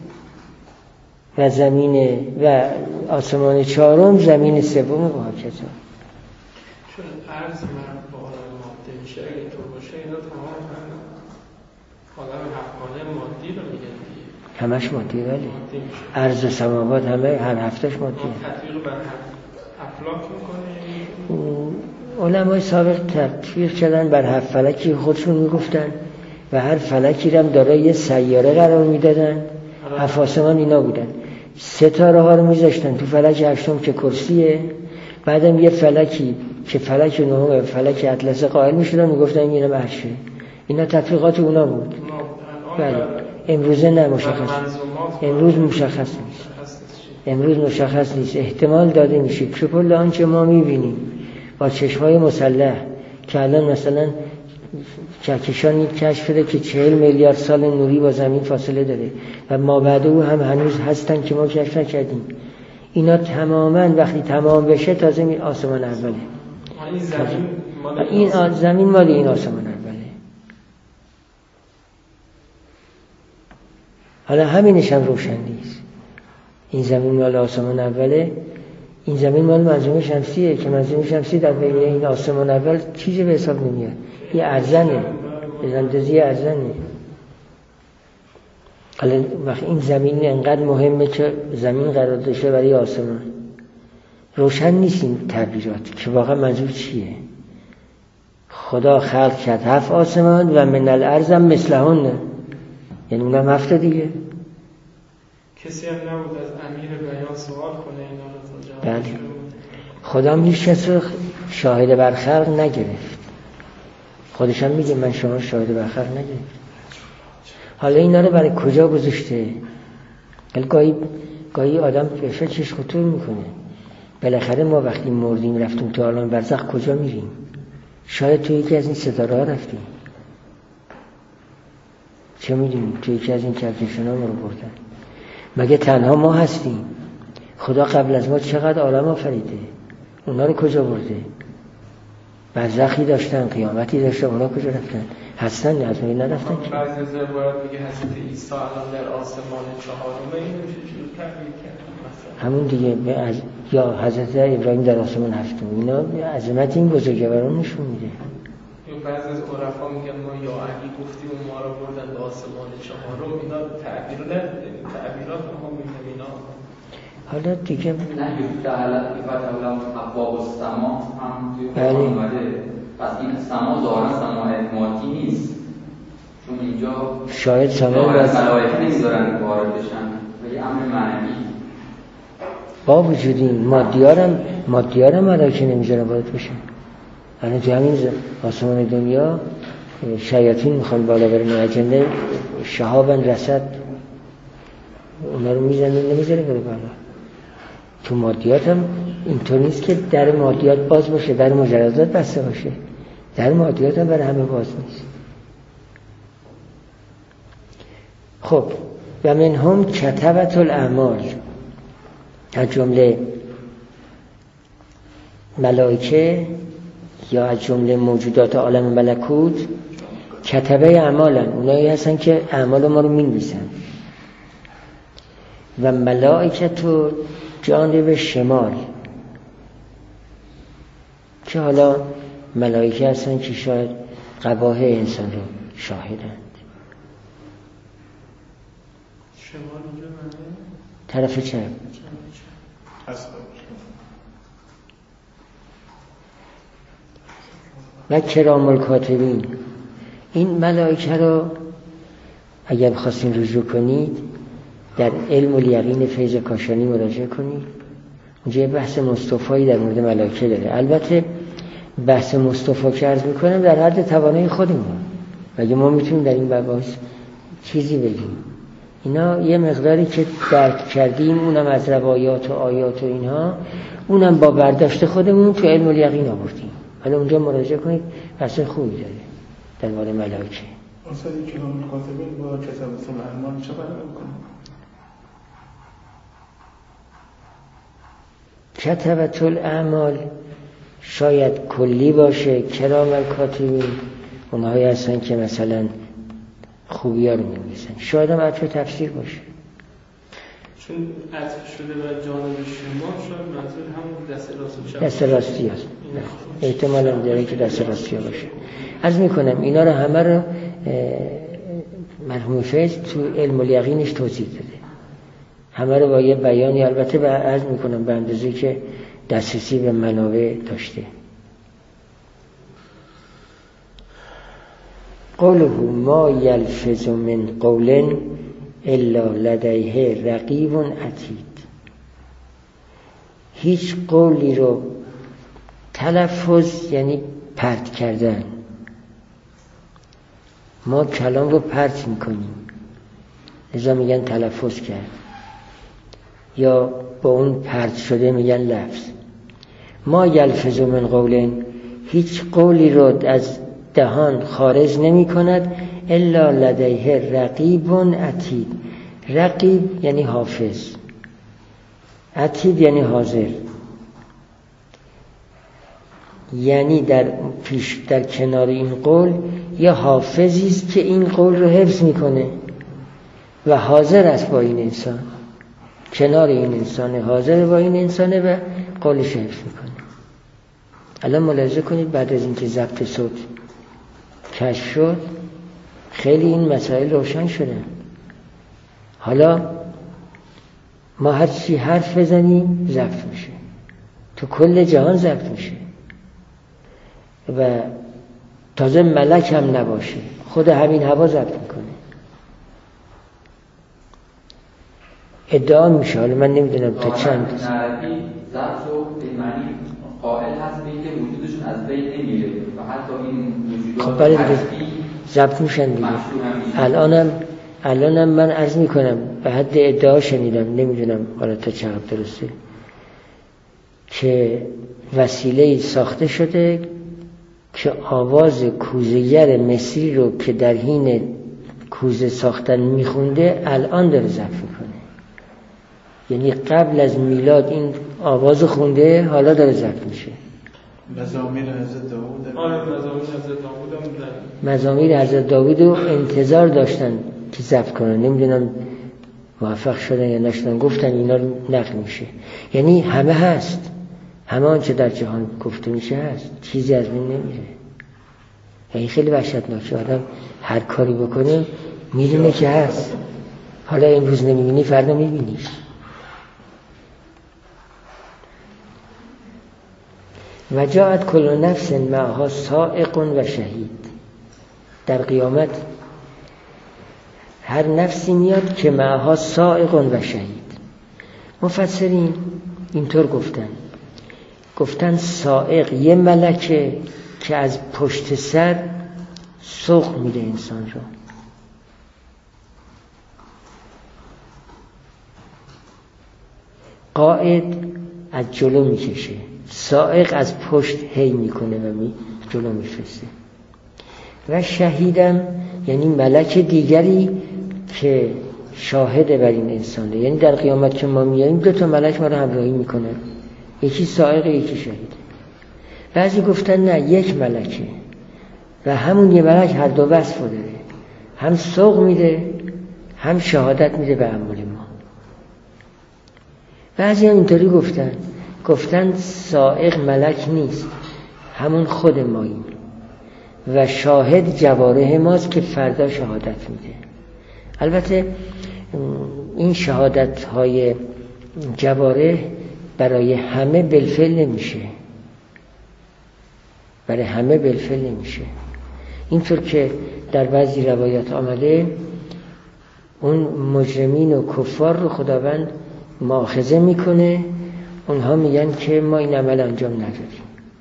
و زمین و آسمان چهارم زمین سوم و هکذا. چون عرض من با عالم ماده میشه، اگه اینطور باشه اینا تمام عالم حقانه مادی رو میگه دیگه، همش مادی. ولی عرض سماوات همه هر هفتش مادی تطبیق بر افلاک میکنه. علمای سابق تطبیق کردن بر هر فلکی خودشون میگفتن و هر فلکی رو هم دارای یه سیاره قرار میدادن. هفت آسمان اینا بودن، ستاره ها رو میذاشتن تو فلک هشتم که کرسیه، بعدم یه فلکی که فلک نهم فلک اطلس قائل میشدن میگفتن اینم عرشه. اینا تطبیقات اونا بود. بله امروزه نه مشخص امروز مشخص نیست امروز مشخص نیست احتمال داده میشه که کل آنچه ما میبینیم با چشمای مسلح که الان مثلا کهکشانی کشف شده که چهل میلیارد سال نوری با زمین فاصله داره و ما بعد او هم هنوز هستن که ما کشف نکردیم، اینا تماما وقتی تمام بشه تازه می آسمان اوله. این زمین مال این آ... زمین مال این آسمان اوله. حالا همینش هم روشن نیست. این زمین مال آسمان اوله، این زمین مال منظومه شمسیه که منظومه شمسی در بین این آسمان اول چیزی به حساب نمیاد. یه ارزنه، به اندازه ارزنه. حالا وقتی این زمین انقدر مهمه که زمین قرار داشته برای آسمان، روشن نیست این تعبیرات که واقعا منظور چیه. خدا خلق کرد هفت آسمان و من الارض مثلهن، یعنی اونم هفته دیگه. کسی هم نبود از امیر بیان سوال کنه اینا رو تا جواب. بله. خدا هم هیچ کس رو شاهد بر خلق نگرفت. خودش هم میگه من شما شاهد بر خلق نگرفت. حالا اینا رو برای کجا گذاشته؟ ولی گاهی گاهی آدم به فکرش خطور میکنه. بالاخره ما وقتی مردیم رفتیم تو عالم برزخ کجا میریم؟ شاید تو یکی از این ستاره ها رفتیم. چه میدونیم؟ تو یکی از این کهکشان ها ما رو بردن. مگه تنها ما هستیم؟ خدا قبل از ما چقدر عالم آفریده؟ اونا رو کجا برده؟ برزخی داشتن، قیامتی داشتن، اونا کجا رفتن؟ هستن نه از میگه نرفتن که بعضی از روایات میگه حضرت عیسی الان در آسمان چهارم. این میشه چجور تعبیر کرد مثلا؟ همون دیگه از یا حضرت ابراهیم در آسمان هفتم. اینا عظمت این بزرگواران نشون میده. یا بعضی از عرفا میگن ما یا علی گفتیم و ما رو بردن به آسمان چهارم. اینا تعبیر نه تعبیرات ما میگن اینا. حالا دیگه نه یفتح لهم ابواب السما هم توی بله. قرآن اومده. پس این سما ظاهرا سماع مادی نیست، چون اینجا شاید سما ظاهرا باز ملائکه نمیذارن وارد بشن و یه امر معنوی با وجود این مادیارم مادیارم ملائکه نمیذارن وارد بشن. الان تو همین آسمان دنیا شیاطین میخوان بالا برن اجنده شهابن رسد اونا رو میزنن نمیذاره بره بالا. تو مادیات هم اینطور نیست که در مادیات باز باشه، در مجردات بسته باشه. در مادیات هم برای همه باز نیست. خب و من هم کتبت الاعمال، از جمله ملائکه یا از جمله موجودات عالم ملکوت کتبه اعمالن، اونایی هستن که اعمال ما رو می‌نویسن. و ملائکه تو جانب شمال، که حالا ملائکه هستن که شاید قباح انسان رو شاهدند. شمال اینجا معنی؟ طرف چپ. و کرام الکاتبین، این ملائکه رو اگر بخواستین رجوع کنید در علم الیقین فیض کاشانی مراجعه کنید. اونجا یه بحث مصطفایی در مورد ملائکه داره. البته بحث مصطفی که عرض میکنم در حد توانایی خودمون، مگه ما میتونیم در این بحث چیزی بگیم. اینا یه مقداری که درک کردیم، اونم از روایات و آیات و اینها، اونم با برداشت خودمون تو علم الیقین آوردیم. حالا اونجا مراجعه کنید، بحث خوبی داره در مورد ملائکه. اصلا کلام الکاتبین با کتابت الاعمال چه فرق میکنه؟ کتبت الاعمال شاید کلی باشه. کرام الکاتبین اونهایی هستن که مثلا خوبی ها رو می‌نویسن. شاید هم عطف تفسیر باشه، چون عطف شده بر جانب شما، شاید منظور همون دست راستی دست راستی هست. احتمال هم داره که دست راستی باشه. عرض میکنم اینا رو همه رو مرحوم فیض تو علم الیقینش توضیح داده، همه رو با یه بیانی. البته به عرض میکنم به اندازه‌ای که دسترسی به منابع داشته. قوله ما یلفظ من قول الا لدیه رقیب عتید، هیچ قولی رو تلفظ یعنی پرت کردن، ما کلام رو پرت میکنیم، لذا میگن تلفظ کرد، یا با اون پرت شده میگن لفظ. ما یلفظ من قول، هیچ قولی رو از دهان خارج نمی کند الا لدیه رقیب عتید. رقیب یعنی حافظ، عتید یعنی حاضر، یعنی در پیش در کنار این قول یه حافظی است که این قول رو حفظ میکنه و حاضر است با این انسان، کنار این انسان حاضر با این انسانه و قولش حفظ میکنه. الان ملاحظه کنید بعد از اینکه ضبط صوت کشف شد خیلی این مسائل روشن شدن. حالا ما هر چی حرف بزنیم ضبط میشه، تو کل جهان ضبط میشه و تازه ملک هم نباشه، خود همین هوا ضبط میکنه. ادعا میشه، حالا من نمیدونم تا چند نعرفی ضبط رو به معنی قائل هست به اینکه وجودشون از بین نمیره و حتی این وجودات خب بله دیگه ضبط میشن دیگه. الانم الانم من عرض میکنم به حد ادعا شنیدم، نمیدونم حالا تا چقدر درسته، که وسیله ساخته شده که آواز کوزه‌گر مصری رو که در حین کوزه ساختن میخونده الان داره ضبط میکنه. یعنی قبل از میلاد این آواز خونده، حالا داره ضبط میشه. مزامیر حضرت داوود. آره مزامیر حضرت داوود هم مزامیر حضرت داوود رو انتظار داشتن که ضبط کنن، نمیدونم موفق شدن یا نشدن، گفتن اینا رو نقل میشه. یعنی همه هست، همه آنچه در جهان گفته میشه هست، چیزی از بین نمیره. یعنی خیلی وحشتناکه، آدم هر کاری بکنه میدونه که هست، حالا امروز نمیبینی فردا میبینیش. و جاءت کل نفس معها سائق و شهید. در قیامت هر نفسی میاد که معها سائق و شهید. مفسرین اینطور گفتن، گفتن سائق یه ملکه که از پشت سر سوق میده انسان رو، قائد از جلو میکشه، سائق از پشت هی میکنه و می جلو میفرسته. و شهیدم یعنی ملک دیگری که شاهد بر این انسانه. یعنی در قیامت که ما میاییم دو تا ملک ما رو همراهی میکنه، یکی سائق یکی شهید. بعضی گفتن نه، یک ملکه و همون یه ملک هر دو وصف داره، هم سوق میده هم شهادت میده به اعمال ما. بعضی هم اینطوری گفتن، گفتن سائق ملک نیست، همون خود ماییم و شاهد جوارح ماست که فردا شهادت میده. البته این شهادت های جوارح برای همه بالفعل نمیشه، برای همه بالفعل نمیشه. اینطور که در بعضی روایات آمده اون مجرمین و کفار رو خداوند مؤاخذه میکنه، اونها میگن که ما این عمل انجام ندادیم.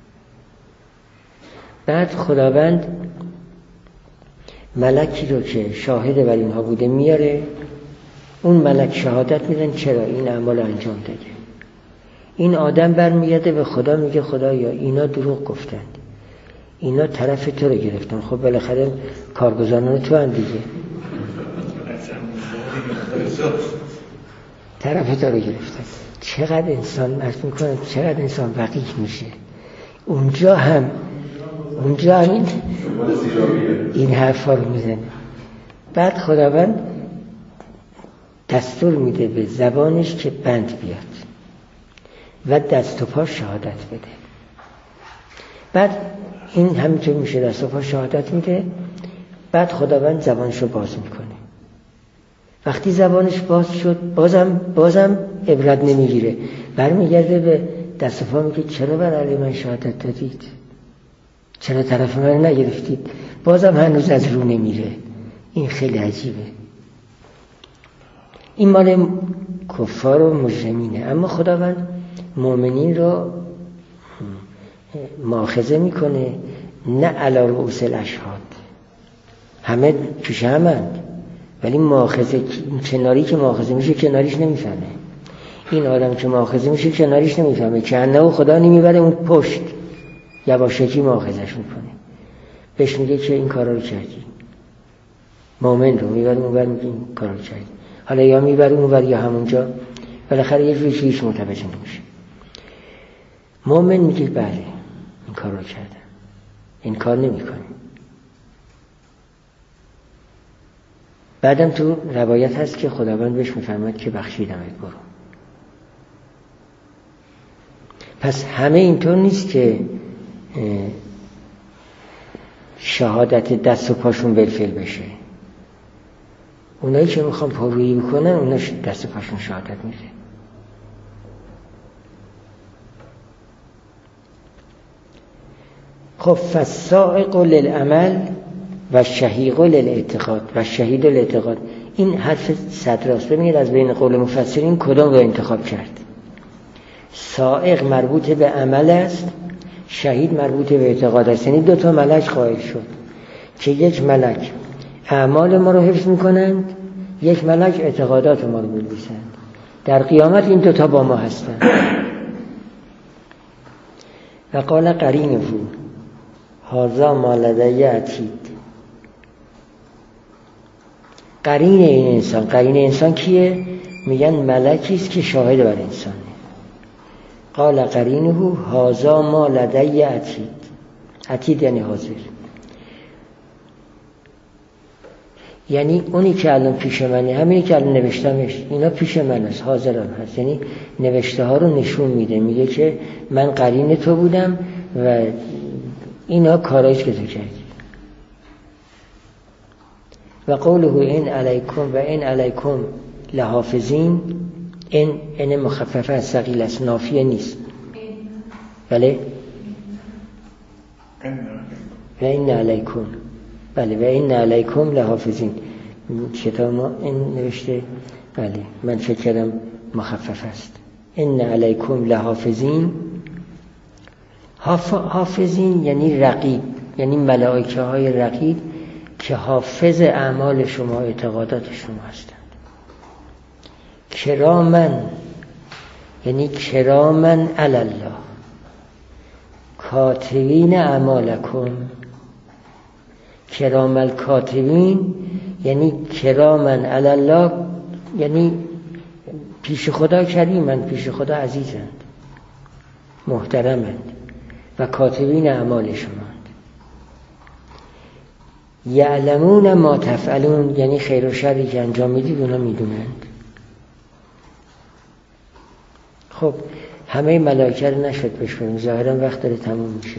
بعد خداوند ملکی رو که شاهد بر اینها بوده میاره، اون ملک شهادت میدن چرا این عمل انجام داده. این آدم برمیگرده به خدا میگه خدایا اینا دروغ گفتند، اینا طرف تو رو گرفتن. خب بالاخره کارگزاران تو هم دیگه طرف تو رو گرفتن. چقدر انسان مرد میکنه، چقدر انسان وقیح میشه. اونجا هم اونجا هم این, این حرفا رو میزنه. بعد خداوند دستور میده به زبانش که بند بیاد و دست و پا شهادت بده. بعد این همینطور میشه، دست و پا شهادت میده. بعد خداوند زبانش رو باز میکنه. وقتی زبانش باز شد بازم بازم عبرت نمیگیره، برمیگرده به دست و پا میگه چرا بر علی من شهادت دادید، چرا طرف من نگرفتید. بازم هنوز از رو نمیره. این خیلی عجیبه. این مال کفار و مجرمینه. اما خداوند مؤمنین رو مؤاخذه میکنه، نه علی رؤوس الاشهاد. همه پیش همند، ولی مؤاخذه کناری که مؤاخذه میشه کناریش نمیفهمه. این آدم که مؤاخذه میشه کناریش نمیفهمه، کنه و خدا نمیبره اون پشت، یواشکی مؤاخذش میکنه، بهش میگه که این کارا رو کردی. مومن رو میبره اونور میگه این کارا رو کردی. حالا یا میبره اونور یا همونجا، بالاخره یه جوری که هیچ متوجه نمیشه. مومن میگه بله این کار رو کردم، این کار نمیکنه. بعدم تو روایت هست که خداوند بهش میفرماید که بخشیدمت، برو. پس همه اینطور نیست که شهادت دست و پاشون بالفعل بشه. اونایی که میخوان پارویی بکنن اونا دست و پاشون شهادت میده. خب فالسائق للعمل و شهیق للاعتقاد و شهید للاعتقاد، این حرف صدراست. ببینید از بین قول مفسرین کدام رو انتخاب کرد. سائق مربوط به عمل است، شهید مربوط به اعتقاد است. یعنی دو تا ملک قائل شد که یک ملک اعمال ما رو حفظ میکنند، یک ملک اعتقادات ما رو می‌نویسند. در قیامت این دو تا با ما هستند. و قال قرینه هذا ما لدی عتید. قرین این انسان، قرین انسان کیه؟ میگن ملکی است که شاهد بر انسانه. قال قرینه هذا ما لدی عتید. عتید یعنی حاضر، یعنی اونی که الان پیش منه، همینی که الان نوشتمش، اینا پیش من است، حاضرم هست. یعنی نوشته ها رو نشون میده، میگه که من قرین تو بودم و اینا کارایش که تو کردی. و قوله این علیکم و این علیکم لحافظین، این این مخففه از ثقیل است، نافیه نیست. بله و این علیکم، بله و این علیکم لحافظین. کتاب ما این نوشته، بله من فکر کردم مخفف است. این علیکم لحافظین. حافظین یعنی رقیب، یعنی ملائکه های رقیب که حافظ اعمال شما، اعتقادات شما هستند. کرامن یعنی کرامن علی الله، کاتبین اعمالکم. کرام الکاتبین یعنی کرامن علی الله، یعنی پیش خدا کریمن، پیش خدا عزیزند، محترمند و کاتبین اعمال شماند. یعلمون ما تفعلون یعنی خیر و شری که انجام میدید اونا میدونند. خب همه ملائکه رو نشد بشکنیم، ظاهرا وقت داره تموم میشه.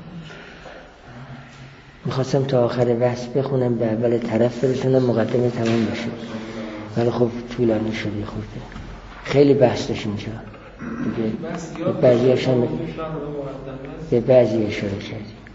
میخواستم تا آخر بحث بخونم، به اول طرف برسونم، مقدمه تمام بشه، ولی خب طولانی شد یه خورده، خیلی بحث داشت اینجا دیگه. بعضی هاشم به بعضی اشاره کردیم.